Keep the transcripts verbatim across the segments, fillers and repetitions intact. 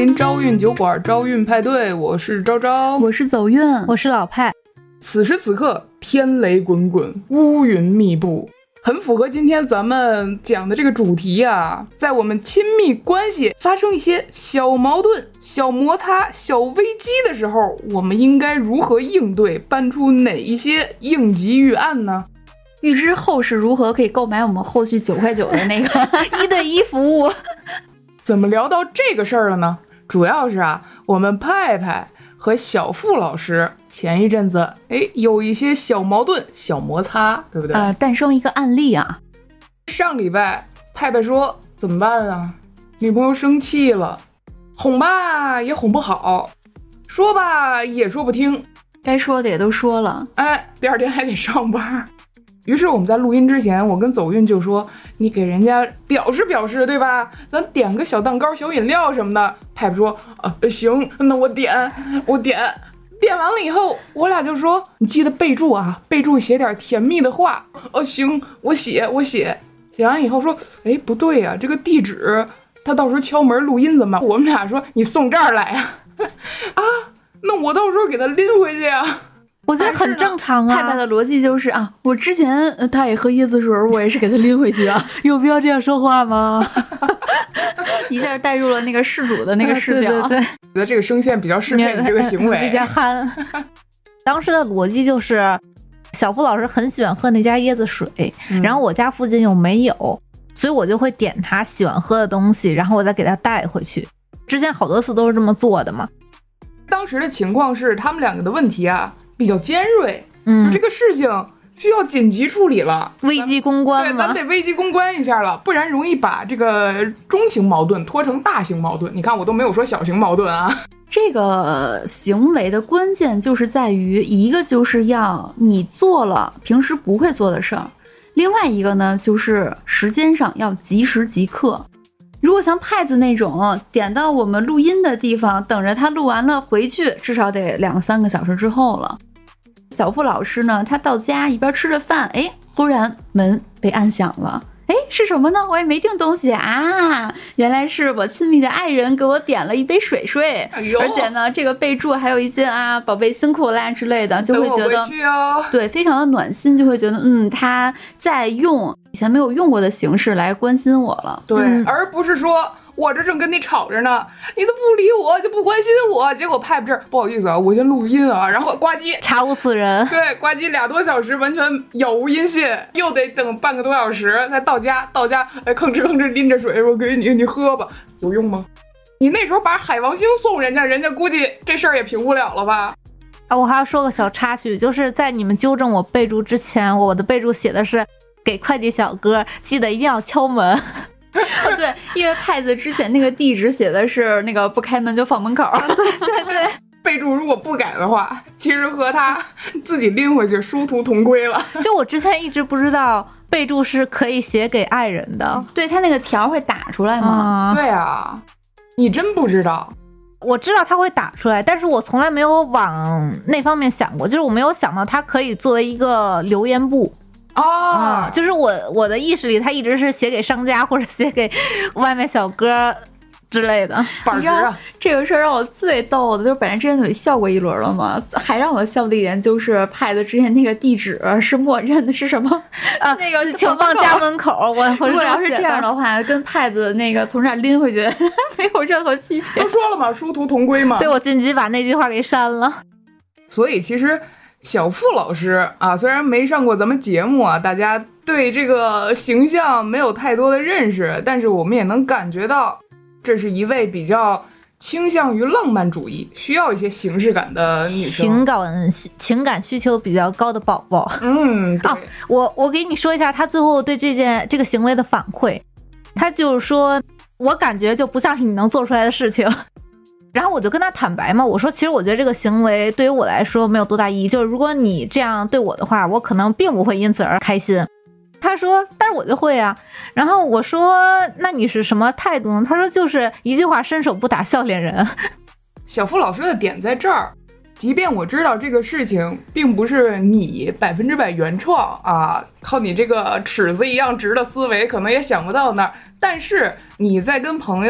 听招运酒馆招运派对，我是昭昭， 我是走运， 我是老派。 此时此刻天雷滚滚，乌云密布，很符合今天咱们讲的这个主题啊。在我们亲密关系发生一些小矛盾、小摩擦、小危机的时候，我们应该如何应对，搬出哪一些应急预案呢？ 预知后事如何，可以购买我们后续九块九的那个一对一服务。 怎么聊到这个事儿了呢？主要是啊，我们派派和小付老师前一阵子哎有一些小矛盾、小摩擦，对不对？ 呃，诞生一个案例啊。 上礼拜派派说怎么办啊？女朋友生气了，哄吧也哄不好，说吧也说不听， 该说的也都说了， 哎，第二天还得上班。于是我们在录音之前，我跟走运就说，你给人家表示表示，对吧？咱点个小蛋糕、小饮料什么的。派派说啊，行，那我点，我点。点完了以后，我俩就说，你记得备注啊，备注写点甜蜜的话。哦，行，我写，我写。写完以后说，哎，不对呀、啊，这个地址，他到时候敲门录音怎么办？我们俩说，你送这儿来啊。啊，那我到时候给他拎回去啊。 我觉得很正常啊。 派派的逻辑就是啊，我之前、呃、他也喝椰子水，我也是给他拎回去啊， 有必要这样说话吗？ 一下带入了那个事主的那个视角。 对对对， 觉得这个声线比较适配你这个行为， 比较憨。当时的逻辑就是，小付老师很喜欢喝那家椰子水、嗯，然后我家附近又没有，所以我就会点他喜欢喝的东西，然后我再给他带回去。之前好多次都是这么做的嘛。 当时的情况是，他们两个的问题啊比较尖锐， 嗯， 这个事情需要紧急处理了， 危机公关嘛， 对，咱们得危机公关一下了，不然容易把这个中型矛盾拖成大型矛盾。你看，我都没有说小型矛盾啊。 这个行为的关键就是在于，一个就是要你做了平时不会做的事儿，另外一个呢就是时间上要即时即刻。如果像派子那种点到我们录音的地方，等着他录完了回去，至少得两三个小时之后了。小付老师呢，他到家一边吃着饭，哎，忽然门被按响了。哎，是什么呢？我也没订东西啊，原来是我亲密的爱人给我点了一杯水水，哎、而且呢，这个备注还有一些啊，宝贝辛苦啦之类的，就会觉得、 哦、 对，非常的暖心，就会觉得嗯，他在用以前没有用过的形式来关心我了， 对， 嗯、 而不是说我这正跟你吵着呢，你都不理我，就不关心我，结果派不这儿不好意思啊，我先录音啊，然后呱唧查无此人， 对，呱唧俩多小时完全杳无音信，又得等半个多小时才到家，到家哎吭哧吭哧拎着水，我给你你喝吧，有用吗？你那时候把海王星送人家，人家估计这事儿也平不了了吧？ 啊，我还要说个小插曲，就是在你们纠正我备注之前，我的备注写的是给快递小哥，记得一定要敲门。 哦，对，因为派子之前那个地址写的是那个不开门就放门口， 对对对， 备注如果不改的话，其实和他自己拎回去殊途同归了。 就我之前一直不知道备注是可以写给爱人的， 对，他那个条会打出来吗？ 嗯、对啊，你真不知道？ 我知道他会打出来，但是我从来没有往那方面想过，就是我没有想到它可以作为一个留言簿。 哦、 嗯，就是我我的意识里，他一直是写给商家或者写给外卖小哥之类的。 板儿啊， 这个事儿让我最逗的，就是本来之前就笑过一轮了嘛，还让我笑的一点就是派的之前那个地址是默认的是什么啊？那个请放家门口。我我如果要是这样的话，跟派子那个从这儿拎回去没有任何区别。 都说了嘛，殊途同归嘛。 对，我紧急把那句话给删了。 所以其实小付老师啊，虽然没上过咱们节目啊，大家对这个形象没有太多的认识，但是我们也能感觉到，这是一位比较倾向于浪漫主义，需要一些形式感的女生， 情感情感需求比较高的宝宝。 嗯，对。 啊，我我给你说一下他最后对这件这个行为的反馈，他就是说，我感觉就不像是你能做出来的事情。然后我就跟他坦白嘛，我说其实我觉得这个行为对于我来说没有多大意义，就是如果你这样对我的话，我可能并不会因此而开心。他说但是我就会啊。然后我说那你是什么态度呢？他说就是一句话，伸手不打笑脸人。 小付老师的点在这儿，即便我知道这个事情并不是你百分之百原创啊，靠你这个尺子一样直的思维可能也想不到那儿，但是你在跟朋友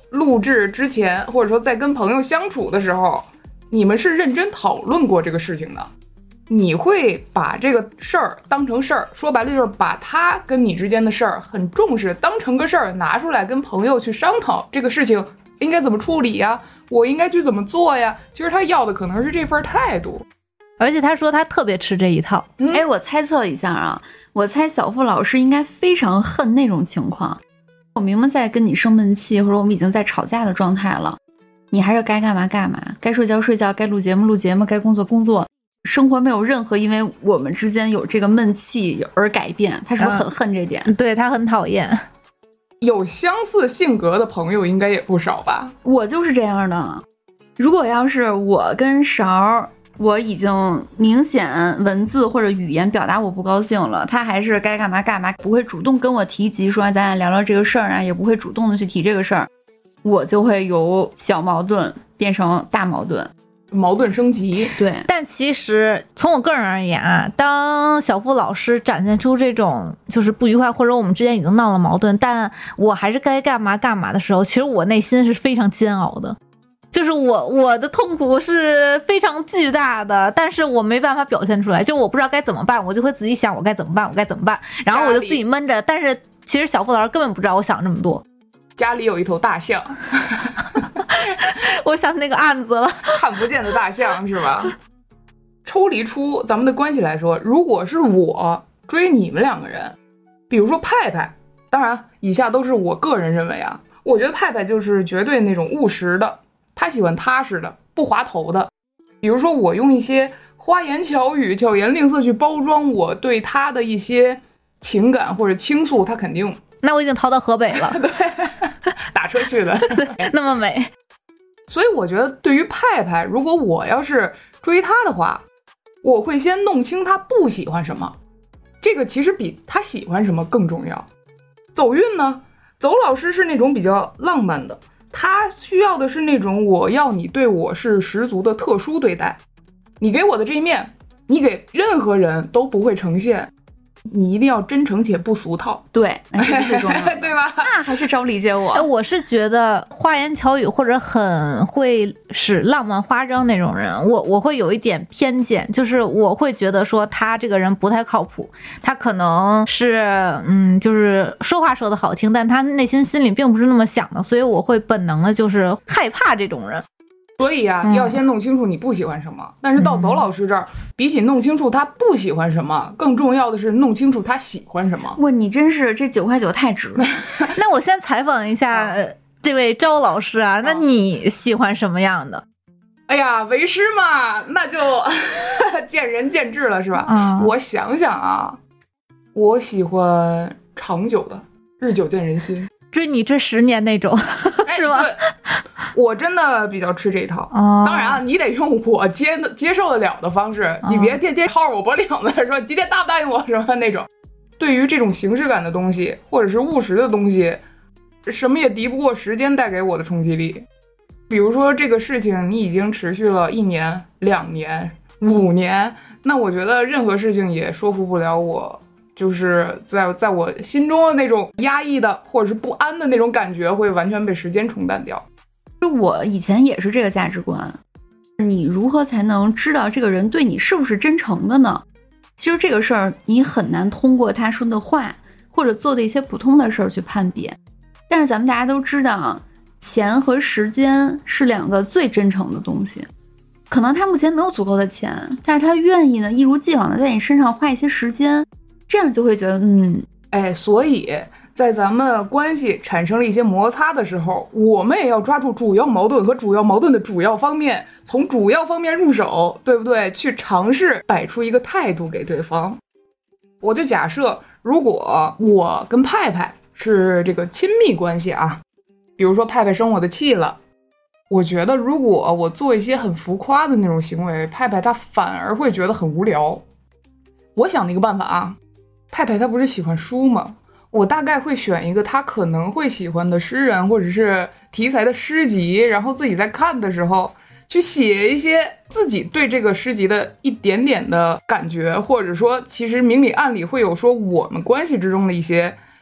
录制之前，或者说在跟朋友相处的时候，你们是认真讨论过这个事情的。你会把这个事儿当成事儿，说白了就是把他跟你之间的事儿很重视，当成个事儿拿出来跟朋友去商讨这个事情应该怎么处理呀，我应该去怎么做呀。其实他要的可能是这份态度， 而且他说他特别吃这一套。 嗯、哎，我猜测一下啊，我猜小付老师应该非常恨那种情况。我明明在跟你生闷气，或者我们已经在吵架的状态了，你还是该干嘛干嘛，该睡觉睡觉，该录节目录节目，该工作工作。生活没有任何因为我们之间有这个闷气而改变，他是不是很恨这点？ 嗯、对，他很讨厌。 有相似性格的朋友应该也不少吧？ 我就是这样的。如果要是我跟勺，我已经明显文字或者语言表达我不高兴了，他还是该干嘛干嘛，不会主动跟我提及说咱俩聊聊这个事儿啊，也不会主动的去提这个事儿，我就会由小矛盾变成大矛盾， 矛盾升级。 对， 但其实从我个人而言啊，当小付老师展现出这种就是不愉快，或者我们之间已经闹了矛盾，但我还是该干嘛干嘛的时候，其实我内心是非常煎熬的，就是我我的痛苦是非常巨大的，但是我没办法表现出来，就我不知道该怎么办，我就会自己想我该怎么办，我该怎么办，然后我就自己闷着。但是其实小付老师根本不知道我想这么多。 家里有一头大象， 我想那个案子了， 看不见的大象是吧？抽离出咱们的关系来说，如果是我追你们两个人，比如说派派，当然以下都是我个人认为啊，我觉得派派就是绝对那种务实的，他喜欢踏实的，不滑头的。比如说我用一些花言巧语、巧言令色去包装我对他的一些情感或者倾诉，他肯定。 那我已经逃到河北了。 对，打车去的。 那么美。 所以我觉得对于派派，如果我要是追他的话，我会先弄清他不喜欢什么，这个其实比他喜欢什么更重要。走运呢，走老师是那种比较浪漫的，他需要的是那种我要你对我是十足的特殊对待，你给我的这一面，你给任何人都不会呈现，你一定要真诚且不俗套。 对，那是最重要的对吧？ 那还是找理解我。 我是觉得花言巧语或者很会使浪漫花招那种人，我我会有一点偏见，就是我会觉得说他这个人不太靠谱，他可能是嗯，就是说话说的好听，但他内心心里并不是那么想的，所以我会本能的就是害怕这种人。 所以啊， 嗯、 要先弄清楚你不喜欢什么。但是到走老师这儿，嗯、比起弄清楚他不喜欢什么，更重要的是弄清楚他喜欢什么。 哇，你真是这九块九太值了。 那我先采访一下、呃、这位招老师啊，那你喜欢什么样的？ 哎呀，为师嘛，那就见仁见智了，是吧？ 嗯、 我想想啊，我喜欢长久的，日久见人心。 追你追十年那种，是吧？ 对，我真的比较吃这一套。 哦、 当然啊，你得用我接接受得了的方式，哦、你别天天薅我脖领子说今天答不答应我什么那种。对于这种形式感的东西，或者是务实的东西，什么也敌不过时间带给我的冲击力。比如说这个事情你已经持续了一年、两年、五年，那我觉得任何事情也说服不了我。就是在在我心中的那种压抑的或者是不安的那种感觉会完全被时间冲淡掉。 就我以前也是这个价值观，你如何才能知道这个人对你是不是真诚的呢？其实这个事儿你很难通过他说的话或者做的一些普通的事儿去判别。但是咱们大家都知道，钱和时间是两个最真诚的东西。可能他目前没有足够的钱，但是他愿意呢一如既往的在你身上花一些时间，这样就会觉得嗯， 哎，所以在咱们关系产生了一些摩擦的时候，我们也要抓住主要矛盾和主要矛盾的主要方面，从主要方面入手，对不对？去尝试摆出一个态度给对方。我就假设，如果我跟派派是这个亲密关系啊，比如说派派生我的气了，我觉得如果我做一些很浮夸的那种行为，派派他反而会觉得很无聊。我想的一个办法啊，派派他不是喜欢书吗？我大概会选一个他可能会喜欢的诗人或者是题材的诗集，然后自己在看的时候去写一些自己对这个诗集的一点点的感觉，或者说其实明里暗里会有说我们关系之中的一些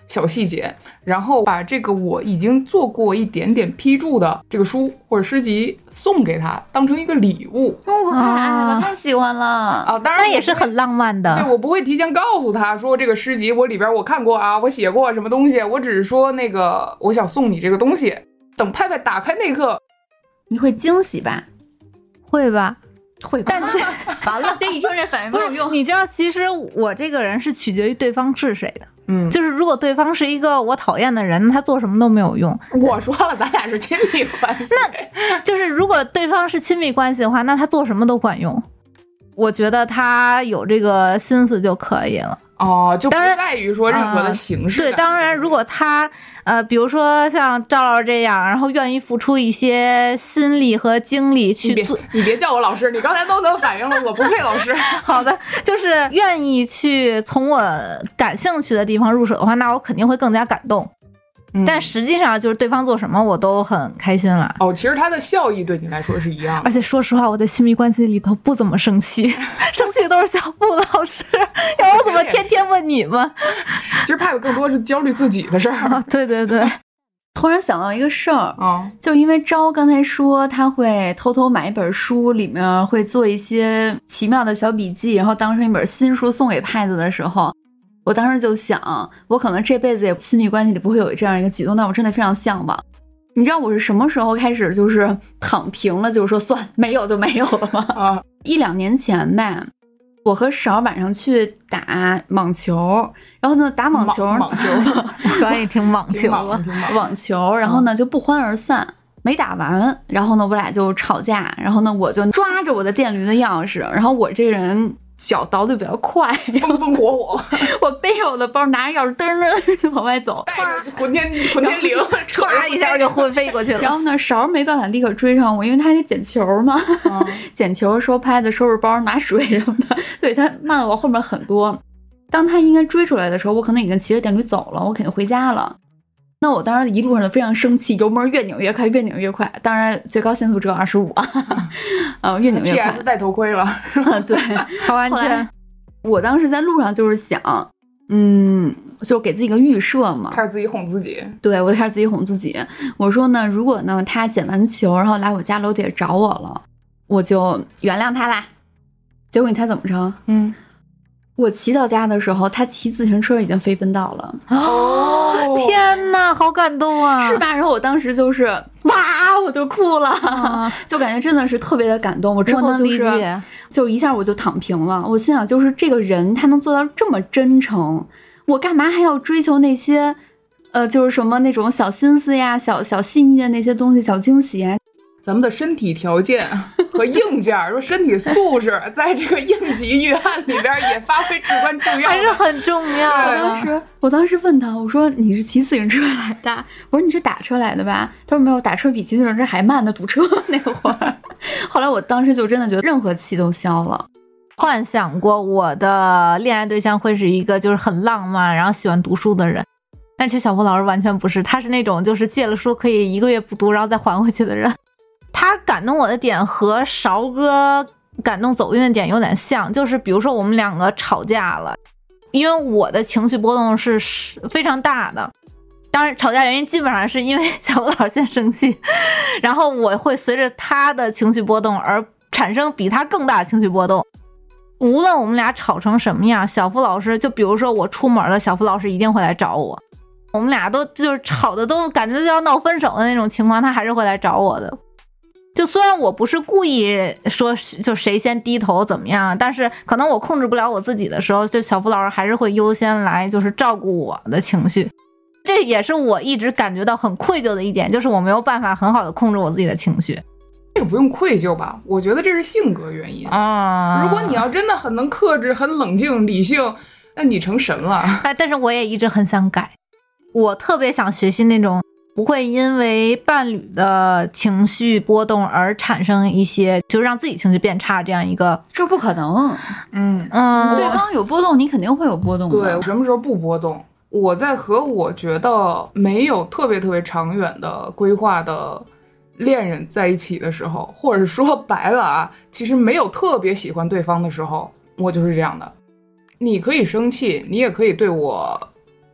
小细节，然后把这个我已经做过一点点批注的这个书或者诗集送给他，当成一个礼物。 哦，我太爱了，太喜欢了啊！当然那也是很浪漫的。 对，我不会提前告诉他说这个诗集我里边我看过啊，我写过什么东西，我只是说那个我想送你这个东西。等派派打开那一刻， 你会惊喜吧？ 会吧？ 会吧？但是完了，这一听这反应没有用。 你知道，其实我这个人是取决于对方是谁的。 嗯， 就是如果对方是一个我讨厌的人，他做什么都没有用。 我说了，咱俩是亲密关系。 那就是如果对方是亲密关系的话，那他做什么都管用。我觉得他有这个心思就可以了。 哦，就不在于说任何的形式、 呃。对，当然，如果他呃，比如说像赵老师这样，然后愿意付出一些心力和精力去做， 你别, 你别叫我老师，你刚才都能反应了，我不配老师。 好的，就是愿意去从我感兴趣的地方入手的话，那我肯定会更加感动。嗯、但实际上就是对方做什么我都很开心了。 哦，其实他的效益对你来说是一样的。 而且说实话，我在亲密关系里头不怎么生气，生气都是小布老师，要我怎么天天问你们？ 其实派派更多是焦虑自己的事儿、 哦。对对对。 突然想到一个事儿， 嗯， 就因为昭刚才说他会偷偷买一本书，里面会做一些奇妙的小笔记，然后当成一本新书送给派子的时候，我当时就想，我可能这辈子也亲密关系里不会有这样一个举动，但我真的非常向往。你知道我是什么时候开始就是躺平了，就是说算没有就没有了吗？ 啊， 一两年前吧，我和勺晚上去打网球，然后呢打网球， 网球， 可以听网球了， 网球，然后呢就不欢而散。没打完，然后呢我俩就吵架，然后呢我就抓着我的电驴的钥匙，然后我这人脚倒得比较快， 风风火火， 我背着我的包，拿着钥匙噔噔就往外走， 带着混天混天绫， 唰一下就昏飞过去了。 然后呢，勺没办法立刻追上我，因为他还得捡球嘛，嗯、捡球收拍子、收拾包、拿水什么的，所以他慢了我后面很多。当他应该追出来的时候，我可能已经骑着电驴走了，我肯定回家了。那我当时一路上就非常生气，油门越拧越快，越拧越快。当然最高限速只有二十五啊，呃，越拧越快。 P S 戴头盔了， 对， 好安全。 我当时在路上就是想，嗯，就给自己一个预设嘛， 开始自己哄自己。 对，我就开始自己哄自己。我说呢，如果呢他捡完球，然后来我家楼底下找我了，我就原谅他啦。结果你猜怎么着？ 嗯。 我骑到家的时候，他骑自行车已经飞奔到了。 哦，天哪，好感动啊， 是吧？然后我当时就是哇，我就哭了，啊、就感觉真的是特别的感动。我之后就是就一下我就躺平了。我心想，就是这个人他能做到这么真诚，我干嘛还要追求那些呃，就是什么那种小心思呀、小小细腻的那些东西、小惊喜啊？ 咱们的身体条件和硬件，说身体素质，在这个应急预案里边也发挥至关重要， 还是很重要的。 我当时，我当时问他，我说你是骑自行车来的？我说你是打车来的吧？他说没有，打车比骑自行车还慢呢，堵车那会儿。后来我当时就真的觉得任何气都消了。 幻想过我的恋爱对象会是一个就是很浪漫，然后喜欢读书的人，但其实小波老师完全不是，他是那种就是借了书可以一个月不读，然后再还回去的人。他感动我的点和勺哥感动走运的点有点像，就是比如说我们两个吵架了，因为我的情绪波动是非常大的，当然吵架原因基本上是因为小波老师先生气，然后我会随着他的情绪波动而产生比他更大的情绪波动。无论我们俩吵成什么样，小付老师就比如说我出门了，小付老师一定会来找我，我们俩都就是吵的都感觉就要闹分手的那种情况，他还是会来找我的。就虽然我不是故意说就谁先低头怎么样，但是可能我控制不了我自己的时候，就小付老师还是会优先来就是照顾我的情绪。这也是我一直感觉到很愧疚的一点，就是我没有办法很好的控制我自己的情绪。 这个不用愧疚吧，我觉得这是性格原因啊。 如果你要真的很能克制、很冷静、理性，那你成神了。 哎，但是我也一直很想改，我特别想学习那种不会因为伴侣的情绪波动而产生一些就让自己情绪变差这样一个。 这不可能。 嗯嗯， 对方有波动，你肯定会有波动的。 对，什么时候不波动？我在和我觉得没有特别特别长远的规划的恋人在一起的时候，或者说白了啊，其实没有特别喜欢对方的时候，我就是这样的。你可以生气，你也可以对我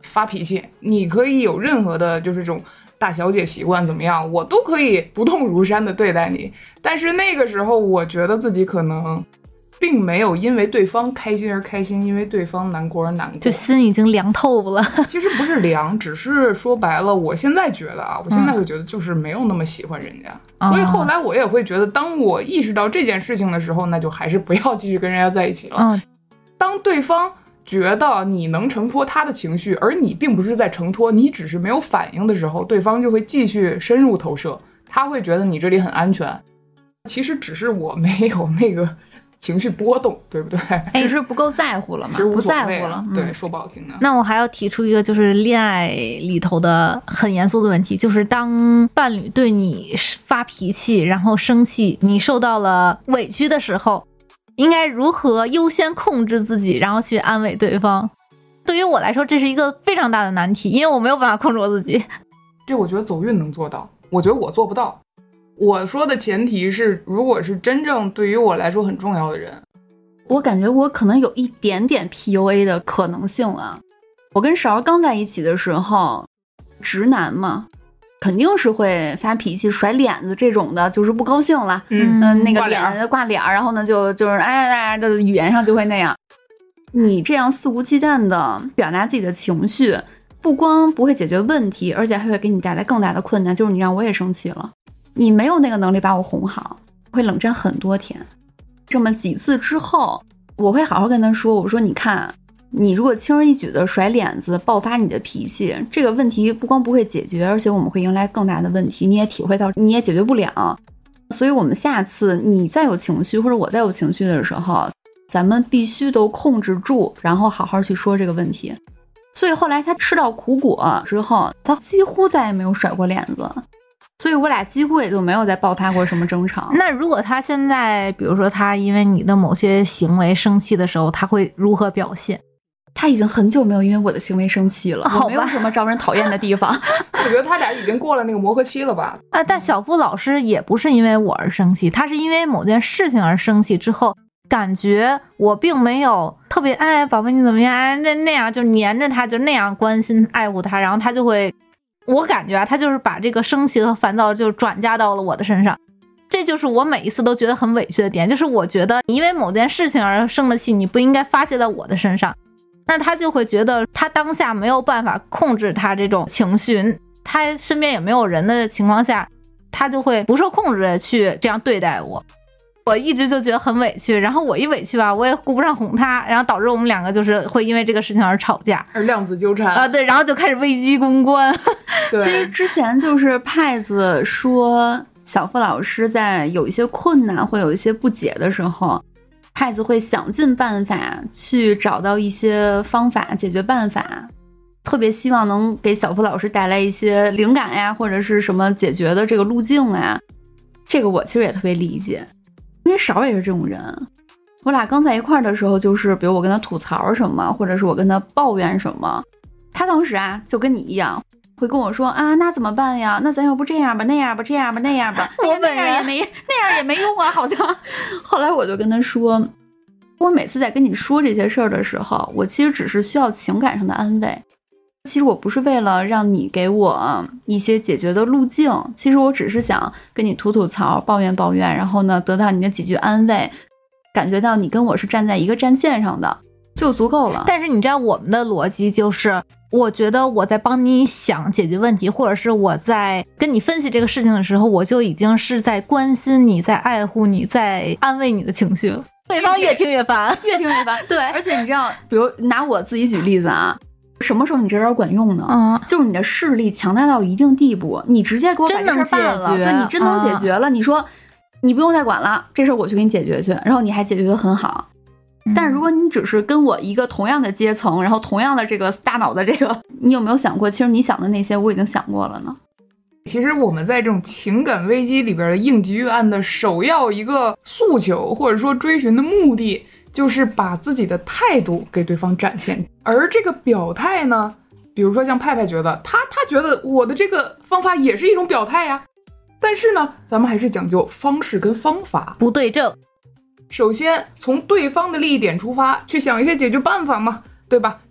发脾气，你可以有任何的就是这种大小姐习惯怎么样，我都可以不动如山的对待你。但是那个时候我觉得自己可能并没有因为对方开心而开心，因为对方难过而难过， 就心已经凉透了。 其实不是凉，只是说白了，我现在觉得啊，我现在会觉得就是没有那么喜欢人家、嗯、所以后来我也会觉得，当我意识到这件事情的时候，那就还是不要继续跟人家在一起了、嗯、当对方觉得你能承托他的情绪，而你并不是在承托，你只是没有反应的时候，对方就会继续深入投射，他会觉得你这里很安全，其实只是我没有那个情绪波动，对不对？ 只是不够在乎了嘛， 其实无所谓、啊、 不在乎了、嗯、 对，说不好听的。 那我还要提出一个就是恋爱里头的很严肃的问题，就是当伴侣对你发脾气然后生气，你受到了委屈的时候，应该如何优先控制自己，然后去安慰对方？对于我来说这是一个非常大的难题，因为我没有办法控制我自己。 这我觉得走运能做到，我觉得我做不到。我说的前提是，如果是真正对于我来说很重要的人， 我感觉我可能有一点点 P U A 的可能性啊。我跟勺刚在一起的时候，直男嘛，肯定是会发脾气、甩脸子这种的，就是不高兴了，嗯、呃、那个脸挂脸，然后呢就就是哎哎的语言上就会那样。你这样肆无忌惮的表达自己的情绪，不光不会解决问题，而且还会给你带来更大的困难，就是你让我也生气了。你没有那个能力把我哄好，会冷战很多天。这么几次之后，我会好好跟他说，我说你看，你如果轻而易举的甩脸子爆发你的脾气，这个问题不光不会解决，而且我们会迎来更大的问题，你也体会到你也解决不了。所以我们下次你再有情绪或者我再有情绪的时候，咱们必须都控制住，然后好好去说这个问题。所以后来他吃到苦果之后，他几乎再也没有甩过脸子，所以我俩几乎也就没有再爆发过什么争吵。 那如果他现在比如说他因为你的某些行为生气的时候，他会如何表现？ 他已经很久没有因为我的行为生气了，我没有什么招人讨厌的地方。 我觉得他俩已经过了那个磨合期了吧。 啊，但小付老师也不是因为我而生气，他是因为某件事情而生气之后，感觉我并没有特别哎宝贝你怎么样，哎那那样就黏着他，就那样关心爱护他，然后他就会，我感觉啊，他就是把这个生气和烦躁就转嫁到了我的身上。这就是我每一次都觉得很委屈的点，就是我觉得因为某件事情而生的气，你不应该发泄在我的身上。那他就会觉得他当下没有办法控制他这种情绪，他身边也没有人的情况下，他就会不受控制的去这样对待我。我一直就觉得很委屈，然后我一委屈吧，我也顾不上哄他，然后导致我们两个就是会因为这个事情而吵架， 而量子纠缠啊，对，然后就开始危机公关。 其实之前就是派子说小付老师在有一些困难会有一些不解的时候，派子会想尽办法去找到一些方法解决办法，特别希望能给小付老师带来一些灵感呀，或者是什么解决的这个路径呀。这个我其实也特别理解，因为勺也是这种人。我俩刚在一块儿的时候，就是比如我跟他吐槽什么，或者是我跟他抱怨什么，他当时啊就跟你一样会跟我说啊，那怎么办呀？那咱要不这样吧，那样吧，这样吧，那样吧。 我本人、 哎、那样也没那样也没用啊，好像。后来我就跟他说，我每次在跟你说这些事儿的时候，我其实只是需要情感上的安慰。其实我不是为了让你给我一些解决的路径，其实我只是想跟你吐吐槽，抱怨抱怨，然后呢得到你的几句安慰，感觉到你跟我是站在一个战线上的，就足够了。 但是你知道我们的逻辑就是，我觉得我在帮你想解决问题，或者是我在跟你分析这个事情的时候，我就已经是在关心你，在爱护你，在安慰你的情绪了。对方越听越烦， 越听越烦。 对， 而且你知道，比如拿我自己举例子啊，什么时候你这招管用呢？ 嗯， 就是你的势力强大到一定地步，你直接给我把这事办了，对，你真能解决了。嗯、你说你不用再管了，这事我去给你解决去，然后你还解决得很好。嗯、但如果你只是跟我一个同样的阶层，然后同样的这个大脑的这个，你有没有想过，其实你想的那些我已经想过了呢？ 其实我们在这种情感危机里边的应急预案的首要一个诉求，或者说追寻的目的，就是把自己的态度给对方展现。而这个表态呢，比如说像派派觉得他他觉得我的这个方法也是一种表态呀，但是呢咱们还是讲究方式跟方法不对症。 首先从对方的利益点出发，去想一些解决办法嘛，对吧？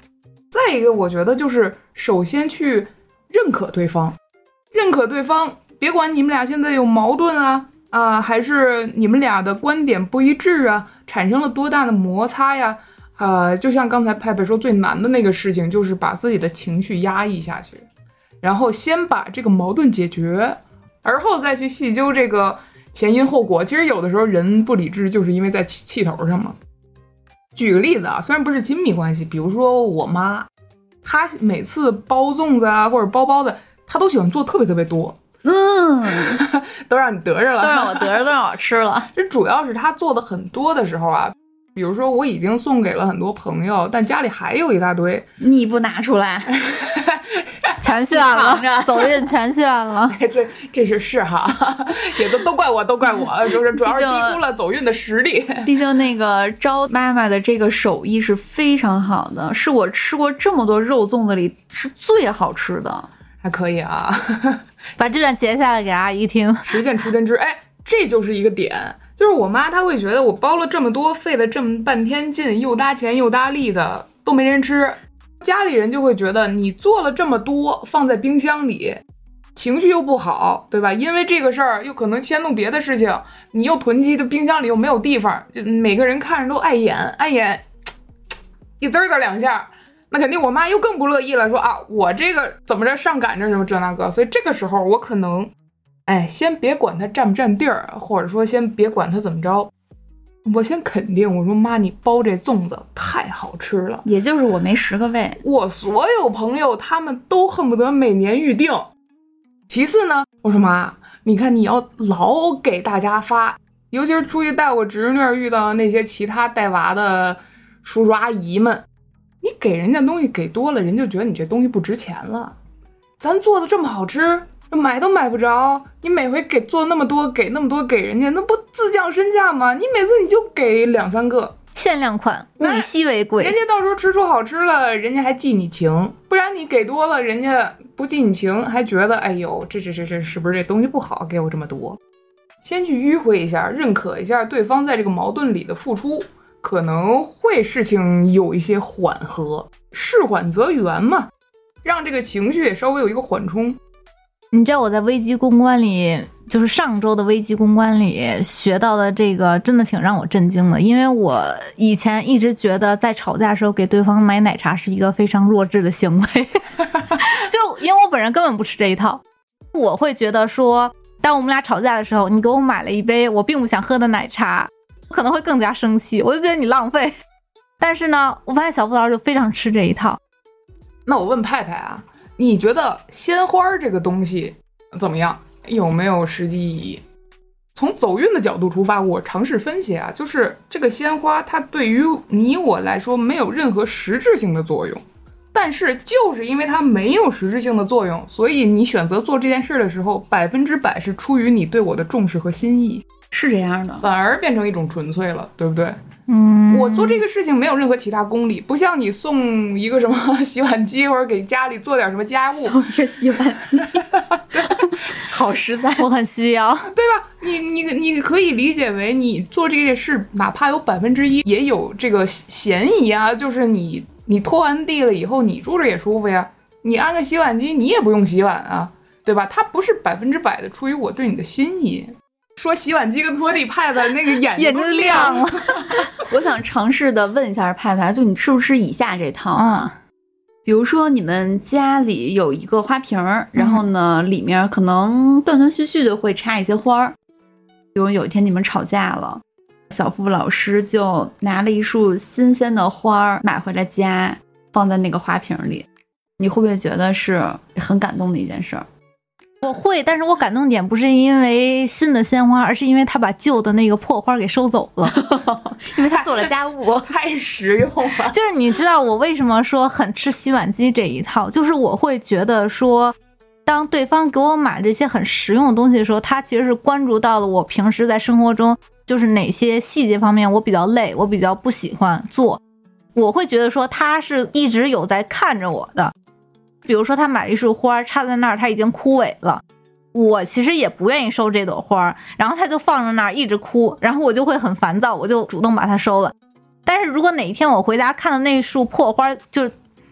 再一个，我觉得就是首先去认可对方，认可对方，别管你们俩现在有矛盾啊啊，还是你们俩的观点不一致啊，产生了多大的摩擦呀？呃，就像刚才派派说最难的那个事情，就是把自己的情绪压抑下去，然后先把这个矛盾解决，而后再去细究这个前因后果。其实有的时候人不理智，就是因为在气气头上嘛。举个例子啊，虽然不是亲密关系，比如说我妈，她每次包粽子啊或者包包子，她都喜欢做特别特别多。 嗯， 都让你得着了， 都让我得着，都让我吃了。 这主要是她做的很多的时候啊，比如说我已经送给了很多朋友，但家里还有一大堆， 你不拿出来， 全炫了，走运全炫了。 这这是是哈，也都都怪我，都怪我，就是主要是低估了走运的实力。 毕竟那个招妈妈的这个手艺是非常好的，是我吃过这么多肉粽子里是最好吃的。 还可以啊， 把这段截下来给阿姨听。 实践出真知，哎，这就是一个点。就是我妈她会觉得我包了这么多，费了这么半天劲，又搭钱又搭力的，都没人吃。家里人就会觉得你做了这么多放在冰箱里，情绪又不好，对吧？因为这个事儿又可能牵动别的事情，你又囤积的冰箱里又没有地方，就每个人看着都碍眼，碍眼一滋滋两下，那肯定我妈又更不乐意了，说啊我这个怎么着上赶着什么这那个。所以这个时候我可能哎，先别管它占不占地儿，或者说先别管它怎么着，我先肯定，我说妈，你包这粽子太好吃了。 也就是我没十个胃， 我所有朋友他们都恨不得每年预定。其次呢，我说妈，你看你要老给大家发，尤其是出去带我侄女遇到那些其他带娃的叔叔阿姨们，你给人家东西给多了，人就觉得你这东西不值钱了。咱做的这么好吃，买都买不着，你每回给做那么多，给那么多给人家，那不自降身价吗？你每次你就给两三个， 限量款，物以稀为贵。 人家到时候吃出好吃了，人家还记你情，不然你给多了，人家不记你情，还觉得哎呦，这这这这是不是这东西不好，给我这么多？先去迂回一下，认可一下对方在这个矛盾里的付出，可能会事情有一些缓和，事缓则圆嘛，让这个情绪也稍微有一个缓冲。 你知道我在危机公关里，就是上周的危机公关里学到的这个真的挺让我震惊的，因为我以前一直觉得在吵架的时候给对方买奶茶是一个非常弱智的行为就因为我本人根本不吃这一套，我会觉得说当我们俩吵架的时候，你给我买了一杯我并不想喝的奶茶，我可能会更加生气，我就觉得你浪费。但是呢，我发现小付老师就非常吃这一套。 那我问派派啊，你觉得鲜花这个东西怎么样？有没有实际意义？从走运的角度出发，我尝试分析啊，就是这个鲜花它对于你我来说没有任何实质性的作用，但是就是因为它没有实质性的作用，所以你选择做这件事的时候，百分之百是出于你对我的重视和心意， 是这样的， 反而变成一种纯粹了，对不对？ 嗯， 我做这个事情没有任何其他功利，不像你送一个什么洗碗机，或者给家里做点什么家务， 送一个洗碗机好实在， 我很需要， 对吧？你你你可以理解为你做这件事，哪怕有百分之一也有这个嫌疑啊，就是你你拖完地了以后，你住着也舒服呀，你安个洗碗机，你也不用洗碗啊，对吧？它不是百分之百的出于我对你的心意。说洗碗机跟拖地，派派那个眼睛都亮了。 我想尝试的问一下派派，就你吃不吃以下这套啊？嗯、比如说你们家里有一个花瓶，然后呢，里面可能断断续续的会插一些花儿。比如有一天你们吵架了，小付老师就拿了一束新鲜的花买回来家，放在那个花瓶里，你会不会觉得是很感动的一件事儿？ 我会，但是我感动点不是因为新的鲜花，而是因为他把旧的那个破花给收走了因为他做了家务太实用了。 就是你知道我为什么说很吃洗碗机这一套，就是我会觉得说当对方给我买这些很实用的东西的时候，他其实是关注到了我平时在生活中就是哪些细节方面我比较累，我比较不喜欢做，我会觉得说他是一直有在看着我的。比如说他买了一束花插在那儿，它已经枯萎了，我其实也不愿意收这朵花，然后他就放在那儿一直枯，然后我就会很烦躁，我就主动把它收了。但是如果哪一天我回家看到那束破花就是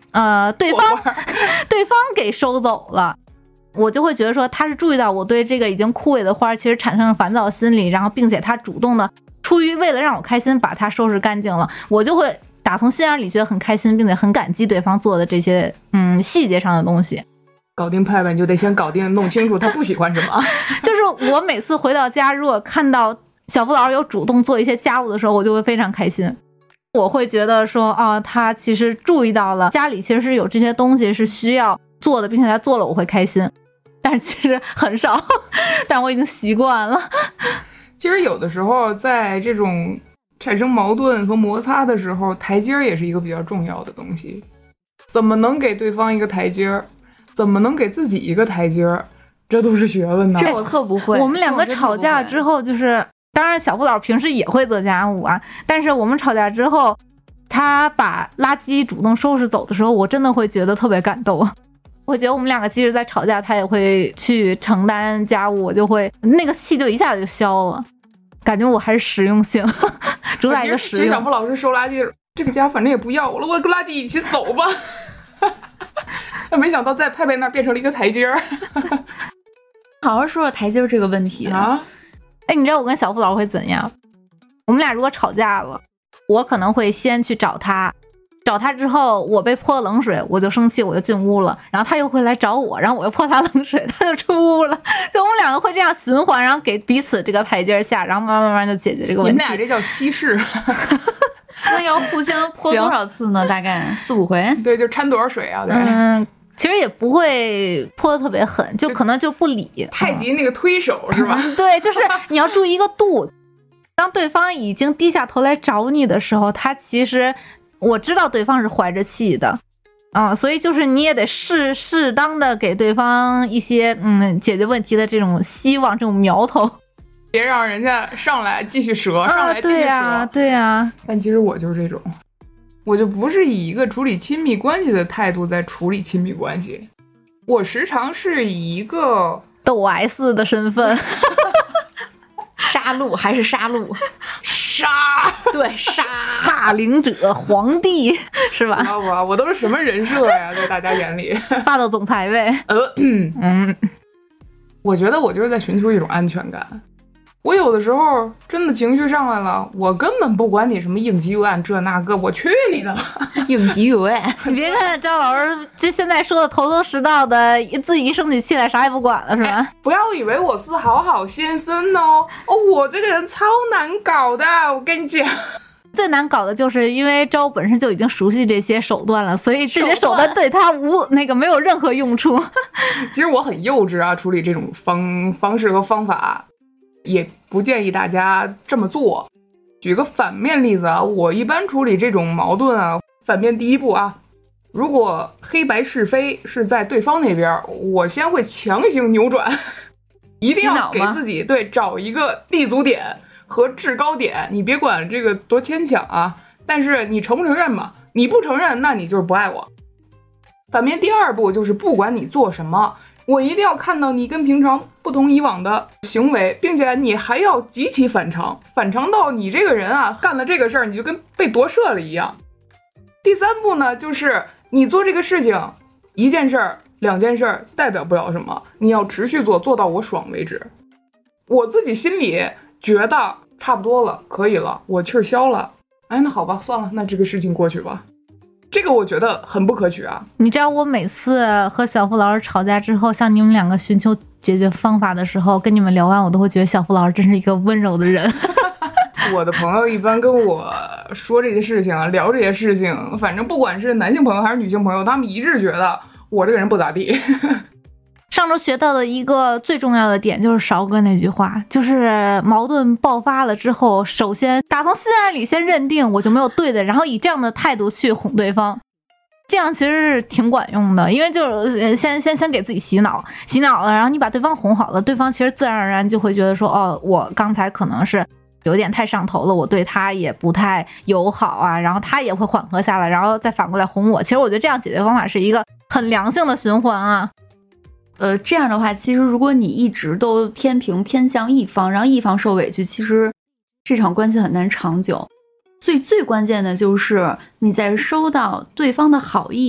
呃对方对方给收走了。我就会觉得说他是注意到我对这个已经枯萎的花其实产生了烦躁心理，然后并且他主动的出于为了让我开心把它收拾干净了，我就会打从心眼里觉得很开心，并且很感激对方做的这些嗯细节上的东西。 搞定派派你就得先搞定弄清楚他不喜欢什么。 就是我每次回到家如果看到小福老师有主动做一些家务的时候，我就会非常开心。我会觉得说啊，他其实注意到了家里其实是有这些东西是需要做的，并且他做了我会开心。但是其实很少，但我已经习惯了。 其实有的时候在这种产生矛盾和摩擦的时候，台阶也是一个比较重要的东西。怎么能给对方一个台阶，怎么能给自己一个台阶，这都是学问呢。 这我特不会。 我们两个吵架之后，就是当然小付老师平时也会做家务啊，但是我们吵架之后，他把垃圾主动收拾走的时候，我真的会觉得特别感动。我觉得我们两个即使在吵架，他也会去承担家务，我就会那个气就一下子就消了，感觉我还是实用性，主打一个实用。 其实小付老师收垃圾，这个家反正也不要了，我跟垃圾一起走吧。没想到在派派那儿变成了一个台阶儿。 好好说说台阶这个问题啊！ 哎，你知道我跟小付老师会怎样？我们俩如果吵架了，我可能会先去找他。找他之后，我被泼冷水，我就生气，我就进屋了。然后他又会来找我，然后我又泼他冷水，他就出屋了。就我们两个会这样循环，然后给彼此这个台阶下，然后慢慢慢慢就解决这个问题。 你们俩这叫稀释。 那要互相泼多少次呢？大概四五回。 对，就掺多少水啊？对。 嗯，其实也不会泼得特别狠，就可能就不理。 太极那个推手、嗯、是吧？ 对，就是你要注意一个度。当对方已经低下头来找你的时候，他其实。我知道对方是怀着气的，啊，所以就是你也得适适当的给对方一些嗯解决问题的这种希望，这种苗头， 别让人家上来继续折，上来继续折。 对呀，对呀。 但其实我就是这种，我就不是以一个处理亲密关系的态度在处理亲密关系，我时常是以一个抖 S 的身份。 杀戮还是杀戮？ 杀， 对，杀霸凌者皇帝是吧？ 我我都是什么人设呀，在大家眼里， 霸道总裁呗。 呃，嗯，我觉得我就是在寻求一种安全感。我有的时候真的情绪上来了，我根本不管你什么应急预案这那个，我去你的吧！ 应急预案， 你别看赵老师这现在说的头头是道的，自己一生起气来啥也不管了是吧？ 哎、不要以为我是好好先生哦，哦，我这个人超难搞的，我跟你讲。 最难搞的就是因为周本身就已经熟悉这些手段了，所以这些手段对他无那个没有任何用处。 其实我很幼稚啊，处理这种方方式和方法。也不建议大家这么做。举个反面例子啊，我一般处理这种矛盾啊，反面第一步啊，如果黑白是非是在对方那边，我先会强行扭转，一定要给自己对找一个立足点和制高点。你别管这个多牵强啊，但是你承不承认嘛？你不承认，那你就是不爱我。反面第二步就是不管你做什么，我一定要看到你跟平常不同以往的行为，并且你还要极其反常，反常到你这个人啊，干了这个事儿你就跟被夺舍了一样。第三步呢，就是你做这个事情，一件事儿、两件事儿代表不了什么，你要持续做，做到我爽为止。我自己心里觉得差不多了，可以了，我气儿消了，哎，那好吧，算了，那这个事情过去吧。这个我觉得很不可取啊！ 你知道我每次和小付老师吵架之后，向你们两个寻求解决方法的时候，跟你们聊完，我都会觉得小付老师真是一个温柔的人。 我的朋友一般跟我说这些事情，聊这些事情，反正不管是男性朋友还是女性朋友，他们一致觉得我这个人不咋地。 上周学到的一个最重要的点就是韶哥那句话，就是矛盾爆发了之后，首先打从心眼里先认定我就没有对的，然后以这样的态度去哄对方，这样其实是挺管用的。因为就是先先先给自己洗脑，洗脑了，然后你把对方哄好了，对方其实自然而然就会觉得说，哦，我刚才可能是有点太上头了，我对他也不太友好啊，然后他也会缓和下来，然后再反过来哄我。其实我觉得这样解决方法是一个很良性的循环啊。 呃，这样的话，其实如果你一直都天平偏向一方，让一方受委屈，其实这场关系很难长久。所以最关键的就是你在收到对方的好意，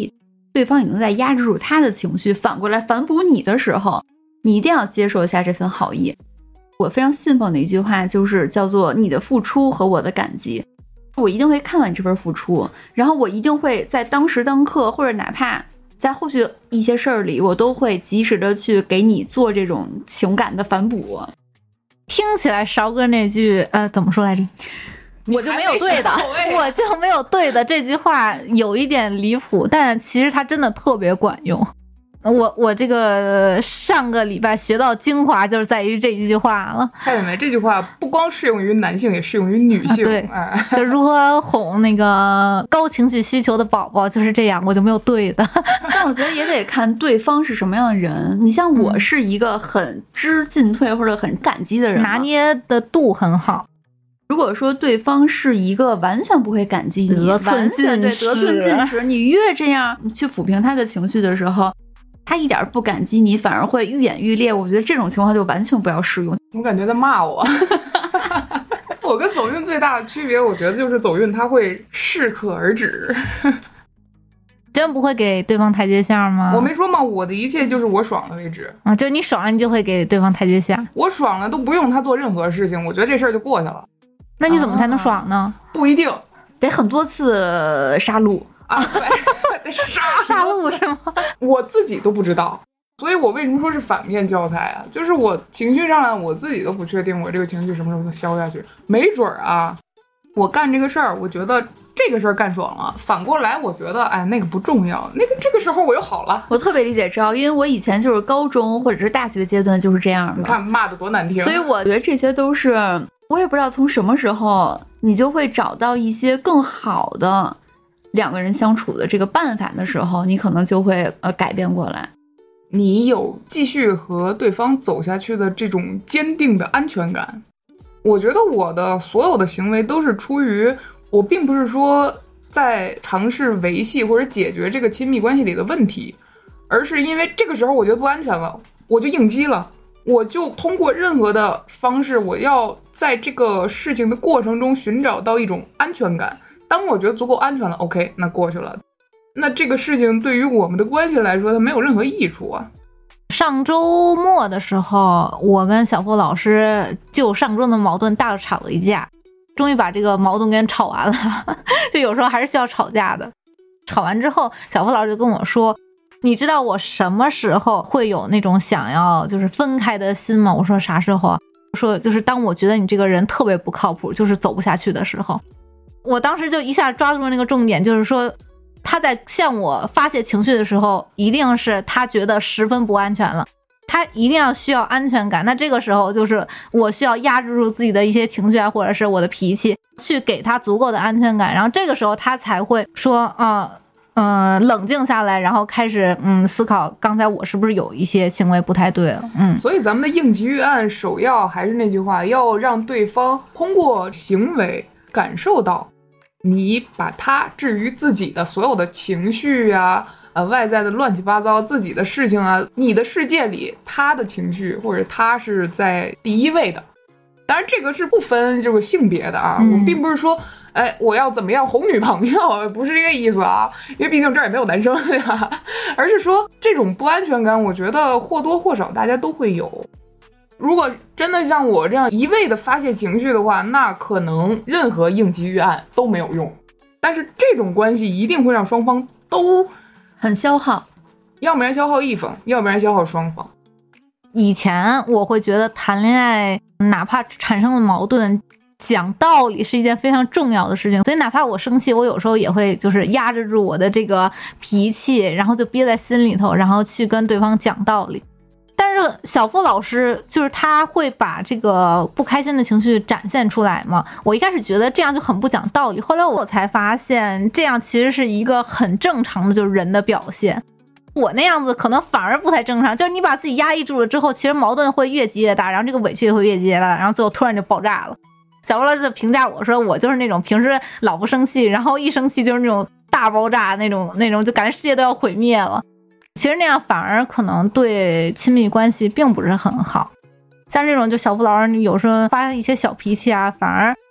对方已经在压制住他的情绪，反过来反哺你的时候，你一定要接受一下这份好意。我非常信奉的一句话就是叫做你的付出和我的感激，我一定会看到你这份付出，然后我一定会在当时当刻，或者哪怕在后续一些事儿里，我都会及时的去给你做这种情感的反哺。 听起来勺哥那句呃怎么说来着？ 我就没有对的， 我就没有对的这句话有一点离谱，但其实它真的特别管用。我我这个上个礼拜学到精华就是在于这一句话了。 看见没？这句话不光适用于男性，也适用于女性。 啊、对， 哎、 就如何哄那个高情绪需求的宝宝，就是这样，我就没有对的。 但我觉得也得看对方是什么样的人。你像我是一个很知进退或者很感激的人， 拿捏的度很好。 如果说对方是一个完全不会感激你， 得寸进尺， 对得寸进尺，你越这样去抚平他的情绪的时候，他一点不感激你，反而会愈演愈烈。我觉得这种情况就完全不要适用。 我感觉在骂我。我跟走运最大的区别，我觉得就是走运他会适可而止。 真不会给对方台阶下吗？ 我没说嘛，我的一切就是我爽了为止啊，就是你爽了，你就会给对方台阶下。 我爽了都不用他做任何事情，我觉得这事儿就过去了。 那你怎么才能爽呢？ 啊、不一定， 得很多次杀戮啊，对，得杀杀戮是吗？ 我自己都不知道，所以我为什么说是反面教材啊？就是我情绪上来，我自己都不确定我这个情绪什么时候能消下去，没准儿啊，我干这个事儿，我觉得这个事儿干爽了，反过来我觉得哎那个不重要，那个这个时候我又好了。 我特别理解赵，因为我以前就是高中或者是大学阶段就是这样的。 你看骂得多难听， 所以我觉得这些都是我也不知道从什么时候你就会找到一些更好的两个人相处的这个办法的时候，你可能就会呃改变过来。 你有继续和对方走下去的这种坚定的安全感。我觉得我的所有的行为都是出于我并不是说在尝试维系或者解决这个亲密关系里的问题，而是因为这个时候我觉得不安全了，我就应激了，我就通过任何的方式，我要在这个事情的过程中寻找到一种安全感。当我觉得足够安全了 OK， 那过去了，那这个事情对于我们的关系来说它没有任何益处啊。 上周末的时候，我跟小付老师就上周的矛盾大吵了一架，终于把这个矛盾给吵完了。就有时候还是需要吵架的。吵完之后，小付老师就跟我说，你知道我什么时候会有那种想要就是分开的心吗？我说啥时候？我说就是当我觉得你这个人特别不靠谱，就是走不下去的时候。我当时就一下抓住了那个重点，就是说他在向我发泄情绪的时候，一定是他觉得十分不安全了，他一定要需要安全感。那这个时候就是我需要压制住自己的一些情绪啊，或者是我的脾气，去给他足够的安全感，然后这个时候他才会说啊嗯、呃，冷静下来，然后开始嗯思考刚才我是不是有一些行为不太对了。嗯， 所以咱们的应急预案首要还是那句话，要让对方通过行为感受到你把他置于自己的所有的情绪啊，呃，外在的乱七八糟自己的事情啊，你的世界里他的情绪或者他是在第一位的。当然这个是不分这个性别的啊、嗯、我们并不是说哎我要怎么样哄女朋友，不是这个意思啊，因为毕竟这儿也没有男生对吧，而是说这种不安全感我觉得或多或少大家都会有。如果真的像我这样一味的发泄情绪的话，那可能任何应急预案都没有用。但是这种关系一定会让双方都很消耗， 要不然消耗一方，要不然消耗双方。 以前我会觉得谈恋爱哪怕产生了矛盾，讲道理是一件非常重要的事情，所以哪怕我生气，我有时候也会就是压制住我的这个脾气，然后就憋在心里头，然后去跟对方讲道理。但是小付老师就是他会把这个不开心的情绪展现出来嘛，我一开始觉得这样就很不讲道理，后来我才发现这样其实是一个很正常的就是人的表现。我那样子可能反而不太正常，就是你把自己压抑住了之后，其实矛盾会越积越大，然后这个委屈也会越积越大，然后最后突然就爆炸了。小付老师就评价我说我就是那种平时老不生气，然后一生气就是那种大爆炸那种那种就感觉世界都要毁灭了。其实那样反而可能对亲密关系并不是很好。像这种就小付老师有时候发一些小脾气啊，反而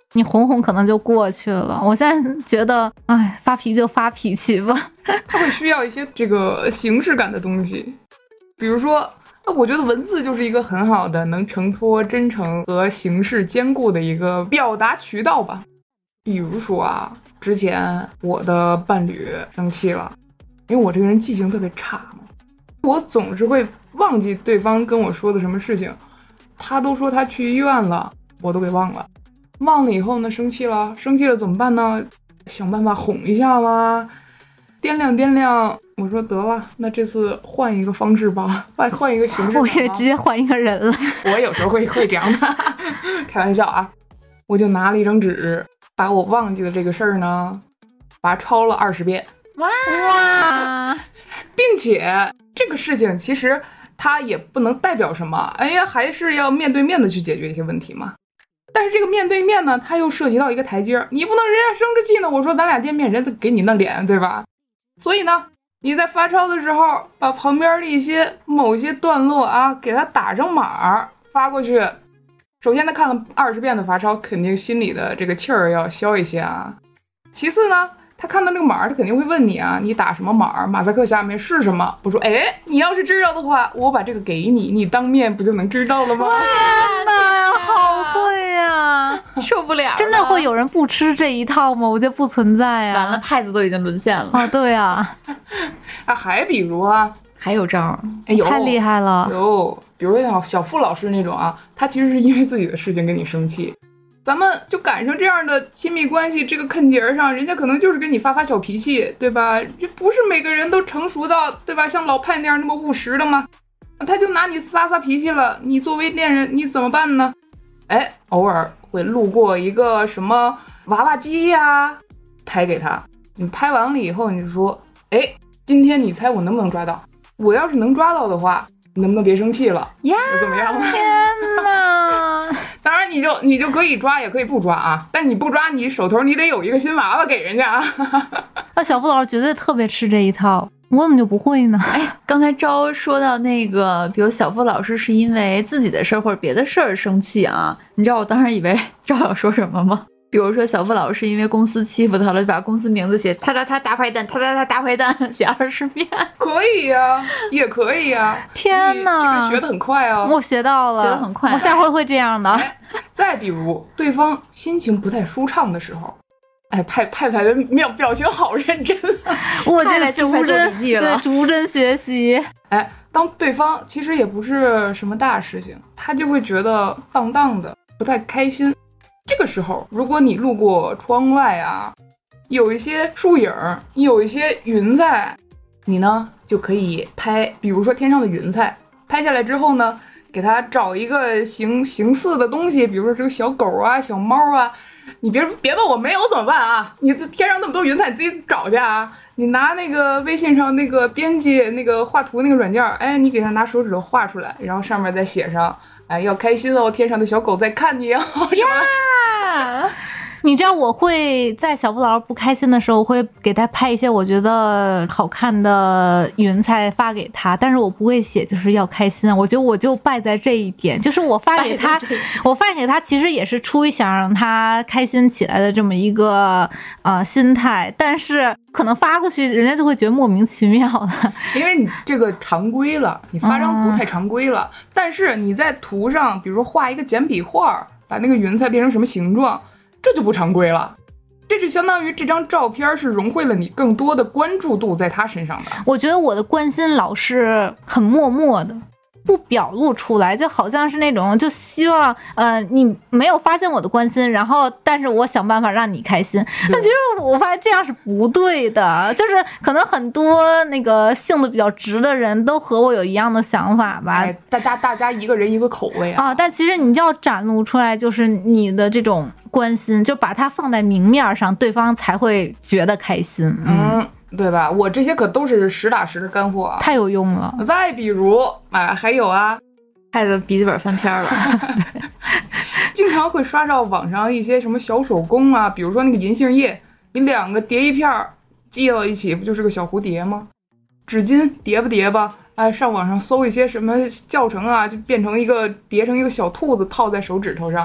你哄哄可能就过去了。我现在觉得，哎，发脾气就发脾气吧。 他会需要一些这个形式感的东西，比如说，我觉得文字就是一个很好的能承托真诚和形式兼顾的一个表达渠道吧。比如说啊，之前我的伴侣生气了，因为我这个人记性特别差嘛，我总是会忘记对方跟我说的什么事情。他都说他去医院了，我都给忘了。忘了以后呢，生气了，生气了怎么办呢？想办法哄一下嘛，掂量掂量。我说得了，那这次换一个方式吧，换换一个形式。 我也直接换一个人了。 我有时候会会这样的，开玩笑啊。我就拿了一张纸，把我忘记的这个事儿呢，把它抄了二十遍。 哇！ 并且这个事情其实它也不能代表什么，哎呀，还是要面对面的去解决一些问题嘛。但是这个面对面呢，它又涉及到一个台阶，你不能人家生着气呢，我说咱俩见面，人家给你那脸，对吧？所以呢，你在发钞的时候，把旁边的一些某些段落啊，给他打上码发过去。首先他看了二十遍的罚抄，肯定心里的这个气儿要消一些啊。其次呢，他看到这个码，他肯定会问你啊，你打什么码？马赛克下面是什么？我说，哎，你要是知道的话，我把这个给你，你当面不就能知道了吗？ 天哪，好会呀！ 受不了了， 真的会有人不吃这一套吗？我觉得不存在啊。 完了，派子都已经沦陷了啊！对啊， 啊，还比如啊， 还有招， 哎呦， 太厉害了！ 有，比如像小付老师那种啊，他其实是因为自己的事情跟你生气。咱们就赶上这样的亲密关系这个坎节上，人家可能就是跟你发发小脾气，对吧？这不是每个人都成熟到，对吧？像老派那样那么务实的吗？他就拿你撒撒脾气了，你作为恋人你怎么办呢？哎，偶尔会路过一个什么娃娃机呀，拍给他。你拍完了以后，你就说，哎，今天你猜我能不能抓到？我要是能抓到的话，你能不能别生气了呀？怎么样？ 天哪！ 当然你就你就可以抓也可以不抓啊，但你不抓你手头你得有一个新娃娃给人家啊。 那小付老师绝对特别吃这一套，我怎么就不会呢？ 哎，刚才招说到那个，比如小付老师是因为自己的事儿或者别的事儿生气啊，你知道我当时以为招要说什么吗？比如说小付老师因为公司欺负他了，就把公司名字写他他他大坏蛋，他他他大坏蛋写二十遍， 可以呀、啊，也可以呀、啊。 天哪， 这个学得很快啊！ 我学到了， 学得很快。 我下回会这样的。 哎、再比如，对方心情不太舒畅的时候，哎，派派派的表表情好认真啊！ 我这个逐帧对逐帧学习。 哎，当对方其实也不是什么大事情，他就会觉得荡荡的，不太开心。这个时候，如果你路过窗外啊，有一些树影，有一些云彩，你呢就可以拍，比如说天上的云彩，拍下来之后呢，给它找一个形形似的东西，比如说这个小狗啊、小猫啊，你别别问我没有怎么办啊？你这天上那么多云彩，你自己找去啊！你拿那个微信上那个编辑那个画图那个软件，哎，你给它拿手指头画出来，然后上面再写上。哎，要开心哦！天上的小狗在看你哦，什么？ 你知道我会在小付老师不开心的时候，会给他拍一些我觉得好看的云彩发给他，但是我不会写就是要开心。我觉得我就败在这一点，就是我发给他，我发给他其实也是出于想让他开心起来的这么一个呃心态，但是可能发过去人家就会觉得莫名其妙的， 因为你这个常规了，你发张图太常规了。嗯、但是你在图上，比如说画一个简笔画，把那个云彩变成什么形状。这就不常规了，这就相当于这张照片是融汇了你更多的关注度在他身上的。 我觉得我的关心老是很默默的，不表露出来，就好像是那种就希望呃你没有发现我的关心，然后但是我想办法让你开心。但其实我发现这样是不对的，就是可能很多那个性子比较直的人都和我有一样的想法吧。 哎、大家大家一个人一个口味啊。 啊，但其实你就要展露出来，就是你的这种关心，就把它放在明面上，对方才会觉得开心。嗯。 嗯对吧？我这些可都是实打实的干货啊， 太有用了。 再比如，哎，还有啊， 害得笔记本翻篇了。 经常会刷到网上一些什么小手工啊，比如说那个银杏叶，你两个叠一片儿，系到一起，不就是个小蝴蝶吗？纸巾叠吧叠吧，哎，上网上搜一些什么教程啊，就变成一个叠成一个小兔子套在手指头上。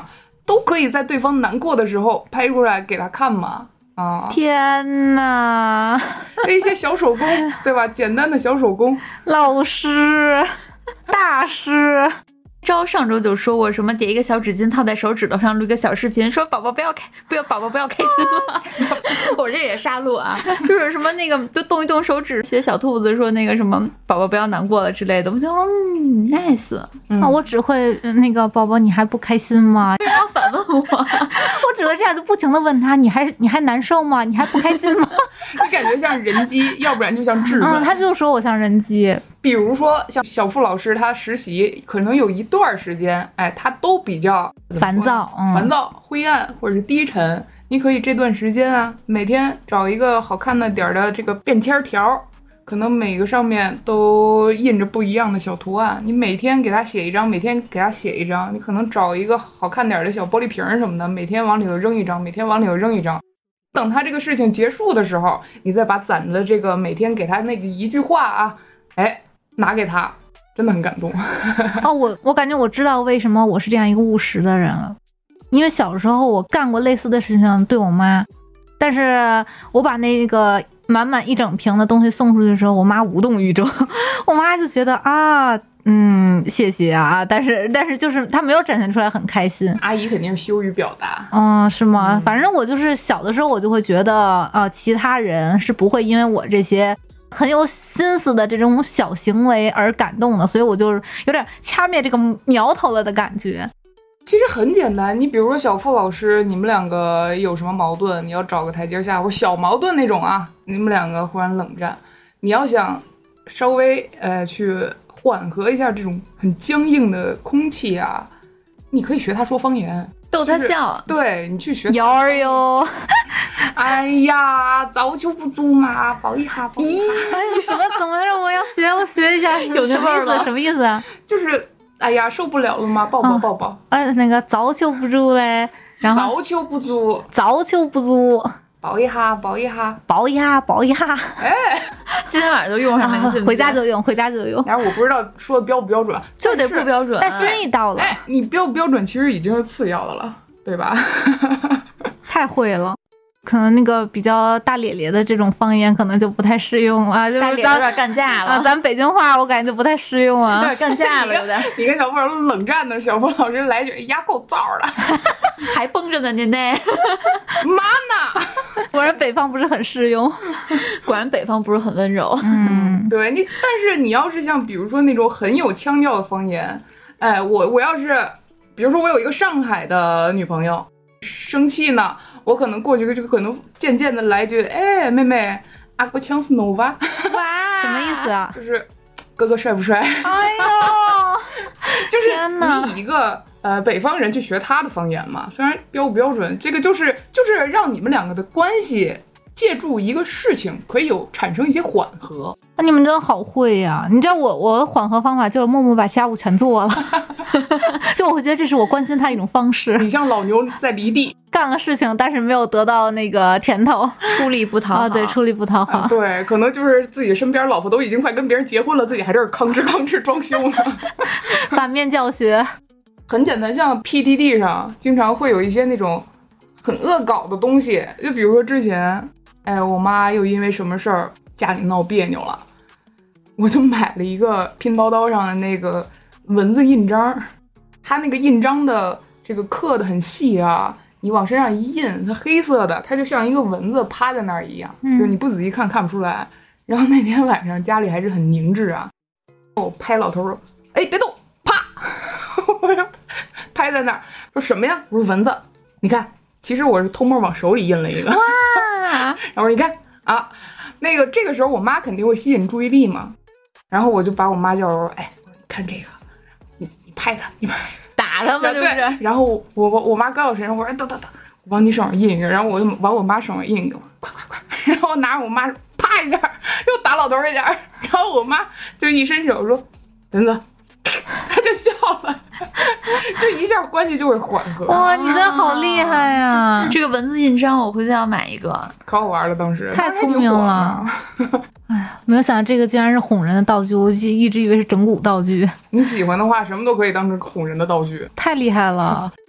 都可以在对方难过的时候拍出来给他看嘛。啊， 天哪， 那些小手工，对吧？简单的小手工， 老师，大师。 招上周就说过什么叠一个小纸巾套在手指头上录一个小视频，说宝宝不要开不要宝宝不要开心了我这也杀戮啊，就是什么那个就动一动手指学小兔子说那个什么宝宝不要难过了之类的，我想嗯 nice 嗯、啊，我只会那个宝宝你还不开心吗？ 不要反问我我只会这样就不停的问他你还你还难受吗？你还不开心吗？ 你感觉像人机，要不然就像质问。 嗯，他就说我像人机。 比如说像小付老师他实习可能有一段时间，哎，他都比较烦躁、嗯、 烦躁灰暗或者是低沉，你可以这段时间啊每天找一个好看的点的这个便签条，可能每个上面都印着不一样的小图案，你每天给他写一张，每天给他写一张，你可能找一个好看点的小玻璃瓶什么的，每天往里头扔一张，每天往里头扔一张，等他这个事情结束的时候，你再把攒着的这个每天给他那个一句话啊，哎拿给他，真的很感动哦，我我感觉我知道为什么我是这样一个务实的人了，因为小时候我干过类似的事情对我妈，但是我把那个满满一整瓶的东西送出去的时候，我妈无动于衷我妈就觉得啊嗯谢谢啊，但是但是就是她没有展现出来很开心， 阿姨肯定是羞于表达。 嗯，是吗？ 嗯、 反正我就是小的时候我就会觉得啊、呃，其他人是不会因为我这些很有心思的这种小行为而感动的，所以我就有点掐灭这个苗头了的感觉。 其实很简单，你比如说小付老师，你们两个有什么矛盾，你要找个台阶下，或者小矛盾那种啊，你们两个忽然冷战，你要想稍微呃去缓和一下这种很僵硬的空气啊，你可以学他说方言， 逗他笑。 就是、对你去学有儿哟哎呀早秋不足嘛，保一下保一下怎么怎么着，我要学我学一下有那味儿了， 什么意思啊？ 就是哎呀受不了了嘛，抱抱抱抱。 哎、哦，那个早秋不足嘞，然后早秋不足， 早秋不足， 保一下保一下保一下保一下。 哎， 今天晚上就用上那个、 啊，回家就用，回家就用。 然后我不知道说的标不标准， 就得不标准。 但心意到了。 哎，你标不标准其实已经是次要的了，对吧？ 太会了。可能那个比较大咧咧的这种方言可能就不太适用啊，就是大咧有点干架了啊，咱北京话我感觉就不太适用啊， 有点干架了，有点。 你跟小付老师冷战的，小付老师来句呀够燥的， 还绷着呢，您那妈呢？ 果然北方不是很适用， 果然北方不是很温柔。 嗯， 对你，但是你要是像比如说那种很有腔调的方言，哎，我我要是比如说我有一个上海的女朋友生气呢。我可能过去就可能渐渐的来句，哎，妹妹，阿哥枪是 nova， 哇，什么意思啊？ 就是哥哥帅不帅？ 哎呦， 就是你以一个呃北方人去学他的方言嘛，虽然标不标准，这个就是就是让你们两个的关系借助一个事情可以有产生一些缓和。 那你们真的好会呀、啊！你知道我我的缓和方法就是默默把家务全做了，就我会觉得这是我关心他一种方式。 你像老牛在犁地。 干了事情，但是没有得到那个甜头， 出力不讨好。 啊，对，出力不讨好、 啊。对，可能就是自己身边老婆都已经快跟别人结婚了，自己还这儿吭哧吭哧装修呢。 反面教学。 很简单，像 P D D 上经常会有一些那种很恶搞的东西，就比如说之前，哎，我妈又因为什么事儿家里闹别扭了，我就买了一个拼多多上的那个文字印章，它那个印章的这个刻得很细啊。你往身上一印，它黑色的，它就像一个蚊子趴在那儿一样，嗯、就是你不仔细看看不出来。然后那天晚上家里还是很凝滞啊，我拍老头说：“哎，别动！”啪，我就拍在那儿说什么呀？我说蚊子，你看，其实我是偷摸往手里印了一个。 哇！ 然后你看啊，那个这个时候我妈肯定会吸引注意力嘛，然后我就把我妈叫说：“哎，看这个，你你拍他，你拍。” 打他嘛，就是。 然后我我我妈刚有身上，我说等等等，我往你手上印一个，然后我就往我妈手上印一个，快快快！然后拿着我妈啪一下，又打老头一下，然后我妈就一伸手说：“蚊子。”他就笑了，就一下关系就会缓和。 哇，你真的好厉害呀、啊！ 这个文字印章我回去要买一个， 可好玩了，当时太聪明了。哎呀，没有想到这个竟然是哄人的道具，我一直以为是整蛊道具。 你喜欢的话，什么都可以当成哄人的道具， 太厉害了。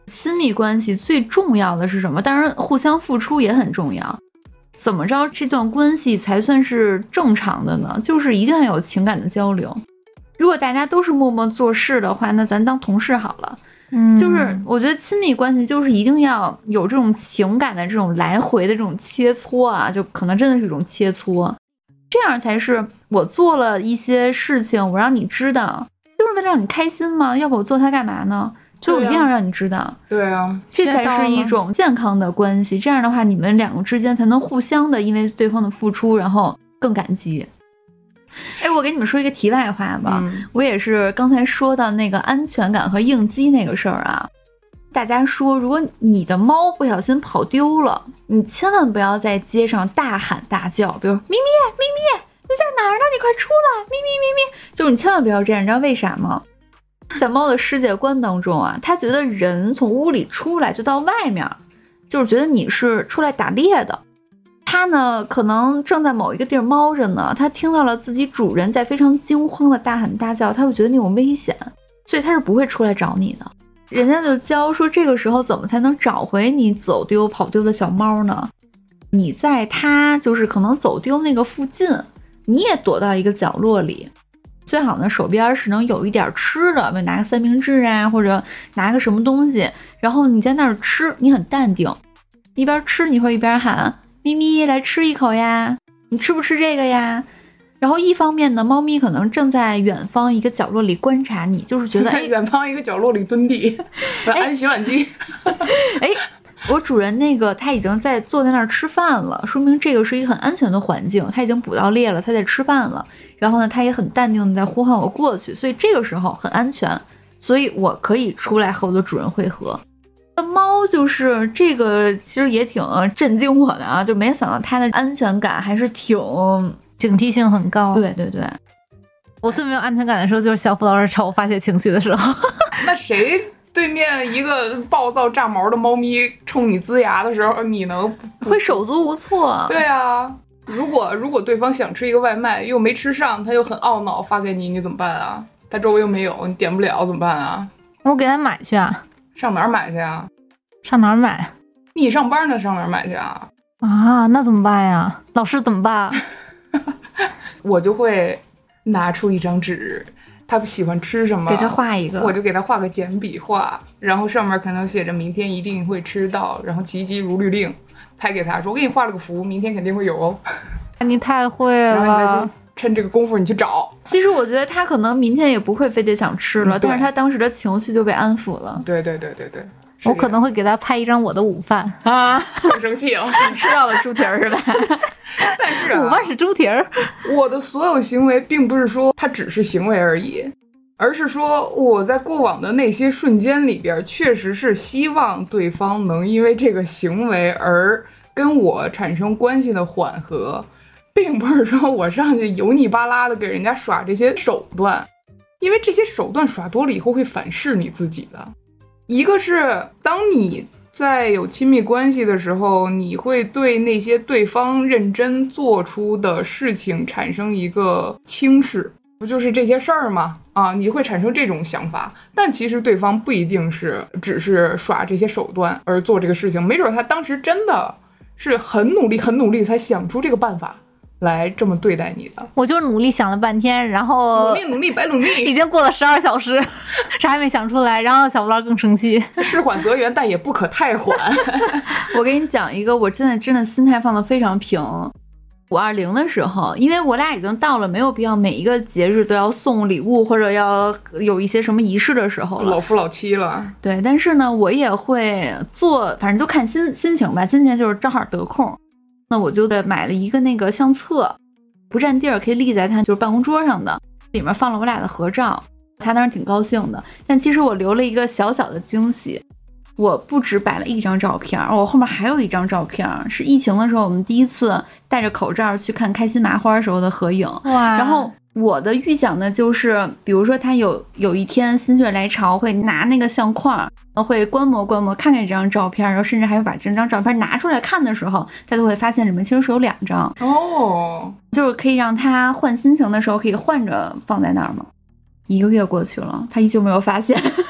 亲密关系最重要的是什么？当然，互相付出也很重要。怎么着这段关系才算是正常的呢？就是一定要有情感的交流。如果大家都是默默做事的话，那咱当同事好了。 嗯， 就是我觉得亲密关系就是一定要有这种情感的这种来回的这种切磋啊，就可能真的是一种切磋，这样才是我做了一些事情，我让你知道，就是为了让你开心吗？要不我做它干嘛呢？所以我一定要让你知道。 对啊， 这才是一种健康的关系。这样的话，你们两个之间才能互相的因为对方的付出，然后更感激。哎，我给你们说一个题外话吧、嗯、我也是刚才说到那个安全感和应激那个事儿啊，大家说如果你的猫不小心跑丢了，你千万不要在街上大喊大叫，比如咪咪咪咪你在哪儿呢，你快出来，咪咪咪咪，就是你千万不要这样。你知道为啥吗？在猫的世界观当中啊，它觉得人从屋里出来就到外面，就是觉得你是出来打猎的。它呢可能正在某一个地儿猫着呢，它听到了自己主人在非常惊慌的大喊大叫，它会觉得你有危险，所以它是不会出来找你的。人家就教说这个时候怎么才能找回你走丢跑丢的小猫呢？你在它就是可能走丢那个附近，你也躲到一个角落里，最好呢手边是能有一点吃的，拿个三明治啊，或者拿个什么东西，然后你在那儿吃，你很淡定，一边吃你会一边喊咪咪来吃一口呀，你吃不吃这个呀？然后一方面呢，猫咪可能正在远方一个角落里观察你，就是觉得哎， 远方一个角落里蹲地安洗碗机哎，我主人那个他已经在坐在那儿吃饭了，说明这个是一个很安全的环境，他已经捕到猎了，他在吃饭了，然后呢他也很淡定的在呼唤我过去，所以这个时候很安全，所以我可以出来和我的主人会合。猫就是这个其实也挺震惊我的啊，就没想到它的安全感还是挺警惕性很高。 对对对， 我最没有安全感的时候就是小付老师朝我发泄情绪的时候那谁对面一个暴躁炸毛的猫咪冲你龇牙的时候，你能会手足无措？ 对啊，如果如果对方想吃一个外卖又没吃上，他又很懊恼发给你，你怎么办啊？他周围又没有，你点不了怎么办啊？ 我给他买去啊。 上哪儿买去啊？ 上哪儿买？ 你上班呢，上哪儿买去啊？ 啊，那怎么办呀？老师怎么办？ 我就会拿出一张纸，他喜欢吃什么， 给他画一个， 我就给他画个简笔画，然后上面可能写着明天一定会吃到，然后急急如律令，拍给他说我给你画了个符，明天肯定会有哦。 你太会了， 然后你再去趁这个功夫你去找。 其实我觉得他可能明天也不会非得想吃了、嗯、但是他当时的情绪就被安抚了。 对对对对对， 我可能会给他拍一张我的午饭啊， 很生气了你吃到了猪蹄儿是吧？ 但是、啊、 午饭是猪蹄儿。 我的所有行为并不是说它只是行为而已，而是说我在过往的那些瞬间里边确实是希望对方能因为这个行为而跟我产生关系的缓和，并不是说我上去油腻巴拉的给人家耍这些手段，因为这些手段耍多了以后会反噬你自己的。一个是当你在有亲密关系的时候，你会对那些对方认真做出的事情产生一个轻视，不就是这些事儿吗？啊，你会产生这种想法，但其实对方不一定是只是耍这些手段而做这个事情，没准他当时真的是很努力很努力才想出这个办法来这么对待你的。 我就是努力想了半天，然后努力努力白努力， 已经过了十二小时，啥也没想出来，然后小布拉更生气。 事缓则圆，但也不可太缓。 我给你讲一个，我现在真的心态放得非常平。五二零的时候，因为我俩已经到了没有必要每一个节日都要送礼物或者要有一些什么仪式的时候了， 老夫老妻了。 对，但是呢，我也会做，反正就看心心情吧。今年就是正好得空。那我就买了一个那个相册，不占地儿，可以立在他就是办公桌上的，里面放了我俩的合照，他当时挺高兴的。但其实我留了一个小小的惊喜，我不只摆了一张照片，我后面还有一张照片，是疫情的时候我们第一次戴着口罩去看开心麻花时候的合影。 哇！ 然后我的预想呢，就是比如说他有有一天心血来潮会拿那个相框，会观摩观摩看看这张照片，然后甚至还会把这张照片拿出来看的时候，他就会发现里面其实是有两张哦， 就是可以让他换心情的时候可以换着放在那儿嘛。一个月过去了，他依旧没有发现。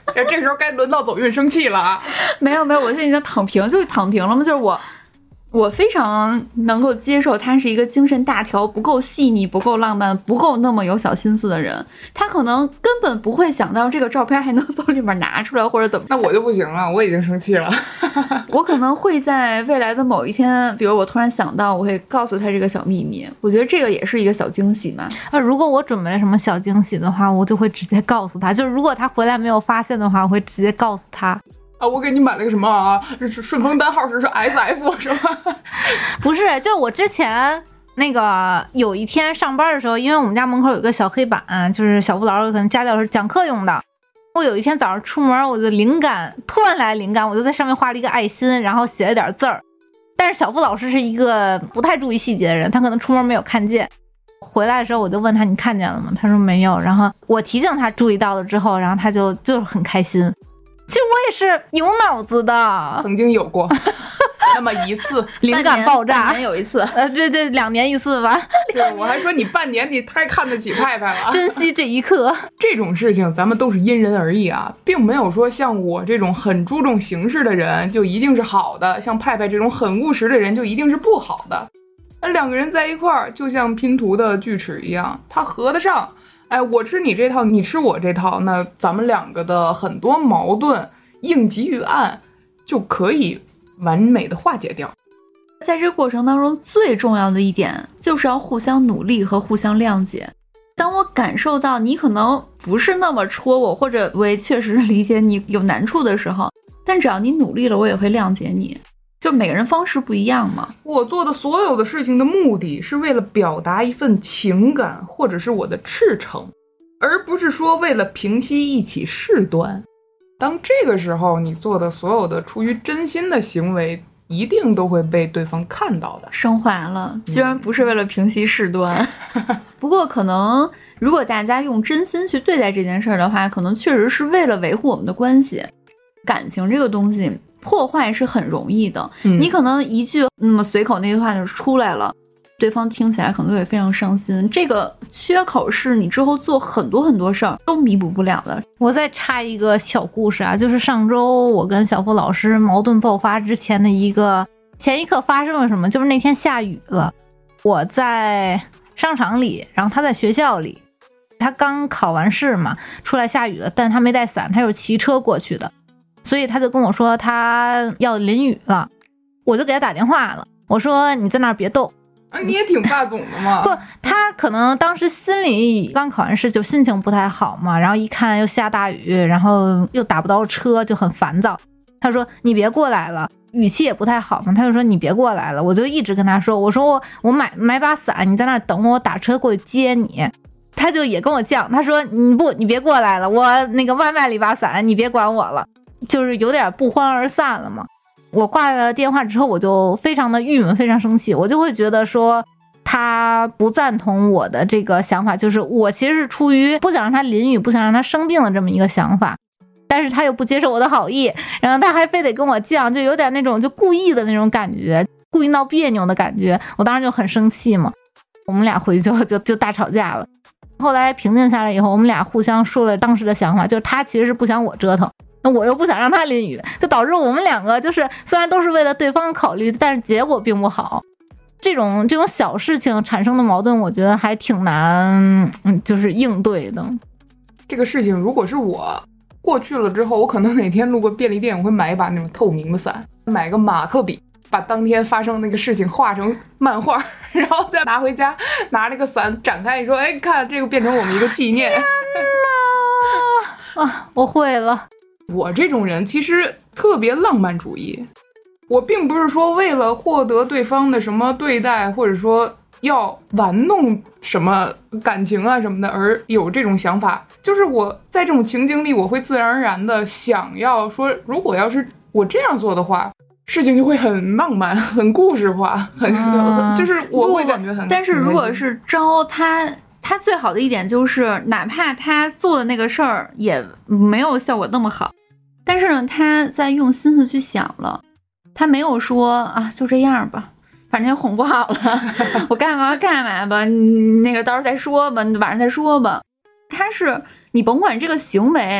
这时候该轮到走运生气了啊！ 没有没有，我现在已经躺平，就躺平了嘛。就是我，我非常能够接受他是一个精神大条、不够细腻、不够浪漫、不够那么有小心思的人。他可能根本不会想到这个照片还能从里面拿出来或者怎么。 那我就不行了，我已经生气了。 我可能会在未来的某一天，比如我突然想到，我会告诉他这个小秘密。我觉得这个也是一个小惊喜嘛。 啊，如果我准备了什么小惊喜的话，我就会直接告诉他。就是如果他回来没有发现的话，我会直接告诉他。 啊，我给你买了个什么啊？是顺丰单号是是 S F 是吧？ 不是，就是我之前那个有一天上班的时候，因为我们家门口有一个小黑板，就是小布老师可能家教是讲课用的。我有一天早上出门，我的灵感突然来灵感，我就在上面画了一个爱心，然后写了点字儿。但是小布老师是一个不太注意细节的人，他可能出门没有看见。回来的时候我就问他你看见了吗？他说没有。然后我提醒他注意到了之后，然后他就就很开心。其实我也是有脑子的， 曾经有过那么一次灵感爆炸， 半年有一次， 呃，对对，两年一次吧。 对，我还说你半年你太看得起派派了， 珍惜这一刻。 这种事情咱们都是因人而异啊，并没有说像我这种很注重形式的人就一定是好的，像派派这种很务实的人就一定是不好的。那两个人在一块儿，就像拼图的锯齿一样，它合得上。哎，我吃你这套，你吃我这套，那咱们两个的很多矛盾应急预案就可以完美的化解掉。 在这个过程当中，最重要的一点就是要互相努力和互相谅解。当我感受到你可能不是那么戳我，或者我也确实理解你有难处的时候，但只要你努力了，我也会谅解你。就每个人方式不一样嘛。 我做的所有的事情的目的是为了表达一份情感，或者是我的赤诚，而不是说为了平息一起事端。当这个时候你做的所有的出于真心的行为，一定都会被对方看到的。 升华了，居然不是为了平息事端。不过可能如果大家用真心去对待这件事的话，可能确实是为了维护我们的关系。感情这个东西破坏是很容易的，嗯、你可能一句那么随口那句话就出来了，对方听起来可能会非常伤心。这个缺口是你之后做很多很多事儿都弥补不了的。 我再插一个小故事啊，就是上周我跟小付老师矛盾爆发之前的一个前一刻发生了什么，就是那天下雨了，我在商场里，然后他在学校里，他刚考完试嘛，出来下雨了，但他没带伞，他又是骑车过去的，所以他就跟我说他要淋雨了，我就给他打电话了，我说你在那儿别动啊，你也挺霸总的嘛。 不，他可能当时心里刚考完试就心情不太好嘛，然后一看又下大雨，然后又打不到车，就很烦躁。他说你别过来了，语气也不太好嘛，他就说你别过来了。我就一直跟他说，我说我我买买把伞，你在那儿等我，打车过去接你。他就也跟我犟，他说你不你别过来了，我那个外卖了一把伞，你别管我了，就是有点不欢而散了嘛。我挂了电话之后，我就非常的郁闷，非常生气，我就会觉得说他不赞同我的这个想法，就是我其实是出于不想让他淋雨，不想让他生病的这么一个想法，但是他又不接受我的好意，然后他还非得跟我犟，就有点那种就故意的那种感觉，故意闹别扭的感觉，我当时就很生气嘛，我们俩回去就就就大吵架了。后来平静下来以后，我们俩互相说了当时的想法，就是他其实是不想我折腾，那我又不想让他淋雨，就导致我们两个就是虽然都是为了对方考虑，但是结果并不好。这种这种小事情产生的矛盾，我觉得还挺难，嗯，就是应对的。 这个事情如果是我过去了之后，我可能哪天路过便利店，我会买一把那种透明的伞，买个马克笔，把当天发生的那个事情画成漫画，然后再拿回家，拿那个伞展开，你说，哎，看这个变成我们一个纪念。 天哪！啊，我会了。 我这种人其实特别浪漫主义，我并不是说为了获得对方的什么对待，或者说要玩弄什么感情啊什么的而有这种想法，就是我在这种情景里，我会自然而然的想要说，如果要是我这样做的话，事情就会很浪漫，很故事化，很、啊、就是我会感觉很。 但是如果是招他。他最好的一点就是，哪怕他做的那个事儿也没有效果那么好，但是呢，他在用心思去想了，他没有说啊就这样吧，反正也哄不好了，我干嘛干嘛吧，那个到时候再说吧，晚上再说吧。他是你甭管这个行为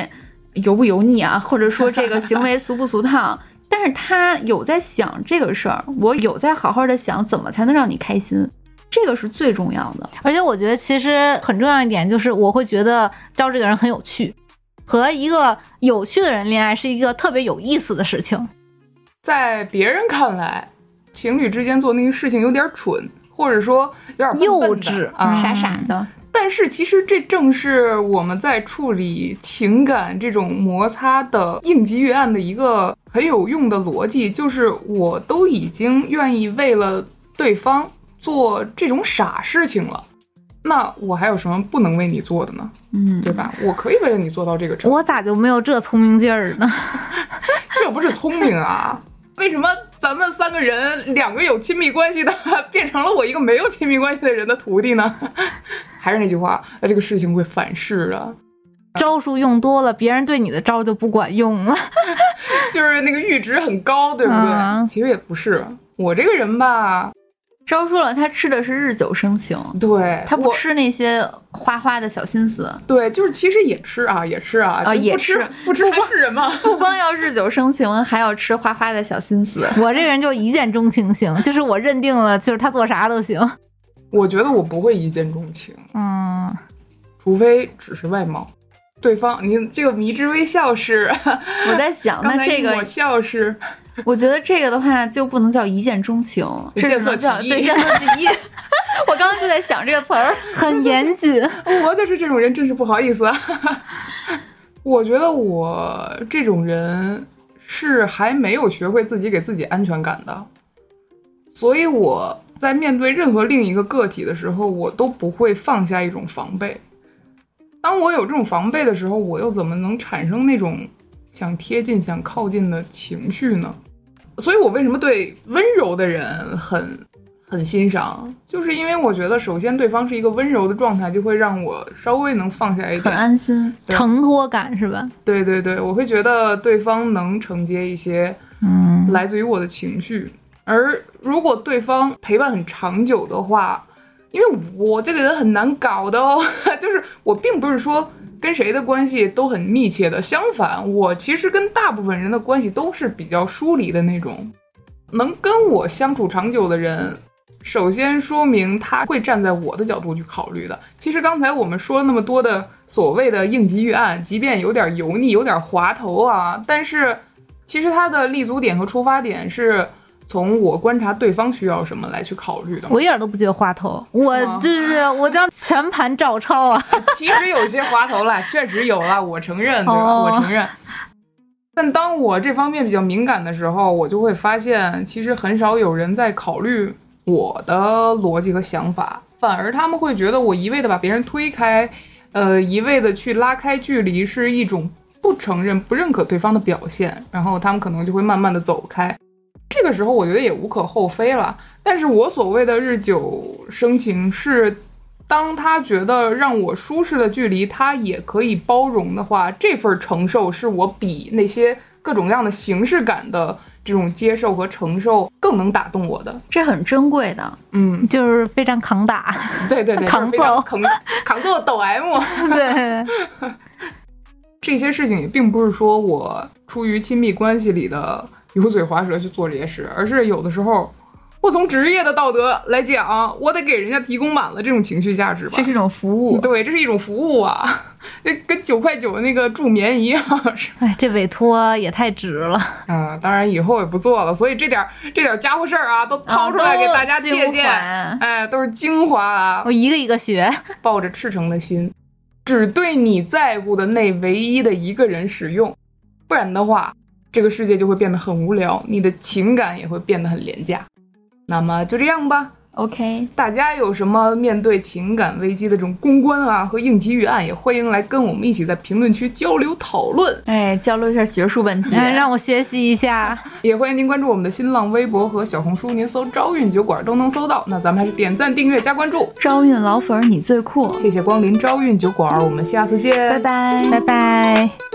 油不油腻啊，或者说这个行为俗不俗套，但是他有在想这个事儿，我有在好好的想怎么才能让你开心，这个是最重要的。 而且我觉得其实很重要一点就是我会觉得招这个人很有趣，和一个有趣的人恋爱是一个特别有意思的事情。 在别人看来，情侣之间做那个事情有点蠢，或者说有点笨笨幼稚啊， 傻傻的。 但是其实这正是我们在处理情感这种摩擦的应急预案的一个很有用的逻辑，就是我都已经愿意为了对方做这种傻事情了，那我还有什么不能为你做的呢？ 嗯， 对吧？我可以为了你做到这个程度。 我咋就没有这聪明劲儿呢？ 这不是聪明啊！为什么咱们三个人，两个有亲密关系的，变成了我一个没有亲密关系的人的徒弟呢？还是那句话，这个事情会反噬啊。 招数用多了，别人对你的招就不管用了。 就是那个阈值很高，对不对？ 嗯、 其实也不是，我这个人吧， 招说了，他吃的是日久生情， 对， 他不吃那些花花的小心思。 对，就是其实也吃啊，也吃啊， 啊，也吃，不吃还是人吗？ 不光要日久生情，还要吃花花的小心思。 我这个人就一见钟情型，就是我认定了，就是他做啥都行。 我觉得我不会一见钟情， 嗯， 除非只是外貌。对方，你这个迷之微笑是， 我在想，那这个我笑是， 我觉得这个的话就不能叫一见钟情，这只能叫对见色起意。我刚刚就在想这个词儿， 很严谨。 我就是这种人，真是不好意思啊。我觉得我这种人是还没有学会自己给自己安全感的，所以我在面对任何另一个个体的时候，我都不会放下一种防备。当我有这种防备的时候，我又怎么能产生那种想贴近、想靠近的情绪呢？所以我为什么对温柔的人很很欣赏，就是因为我觉得首先对方是一个温柔的状态，就会让我稍微能放下一点， 很安心， 承托感是吧？ 对对对，我会觉得对方能承接一些嗯来自于我的情绪，而如果对方陪伴很长久的话，因为我这个人很难搞的哦，就是我并不是说跟谁的关系都很密切的，相反，我其实跟大部分人的关系都是比较疏离的那种。能跟我相处长久的人，首先说明他会站在我的角度去考虑的。其实刚才我们说了那么多的所谓的应急预案，即便有点油腻有点滑头啊，但是其实它的立足点和出发点是从我观察对方需要什么来去考虑的。 我一点都不觉得滑头，我就是我将全盘照抄啊。 其实有些滑头了，确实有了，我承认，对吧？哦、我承认。但当我这方面比较敏感的时候，我就会发现，其实很少有人在考虑我的逻辑和想法，反而他们会觉得我一味的把别人推开，呃，一味的去拉开距离，是一种不承认、不认可对方的表现，然后他们可能就会慢慢的走开。这个时候我觉得也无可厚非了，但是我所谓的日久生情是当他觉得让我舒适的距离他也可以包容的话，这份承受是我比那些各种各样的形式感的这种接受和承受更能打动我的， 这很珍贵的。 嗯，就是非常抗打， 对对对， 抗揍抗抗揍抖 M。 对， 这些事情也并不是说我出于亲密关系里的油嘴滑舌去做这些事，而是有的时候我从职业的道德来讲，我得给人家提供满了这种情绪价值吧。 这是一种服务， 对，这是一种服务啊，这跟九块九的那个助眠一样。 哎，这委托也太值了。 嗯，当然以后也不做了，所以这点这点家伙事儿啊，都掏出来给大家借鉴。 哦、 哎，都是精华啊！ 我一个一个学， 抱着赤诚的心，只对你在乎的那唯一的一个人使用，不然的话，这个世界就会变得很无聊，你的情感也会变得很廉价。那么就这样吧 ，OK。 大家有什么面对情感危机的这种公关啊和应急预案，也欢迎来跟我们一起在评论区交流讨论。 哎，交流一下学术问题， 哎、让我学习一下。 也欢迎您关注我们的新浪微博和小红书，您搜朝韵酒馆都能搜到。那咱们还是点赞、订阅、加关注。 朝韵老粉儿，你最酷！ 谢谢光临朝韵酒馆，我们下次见， 拜拜， 拜拜。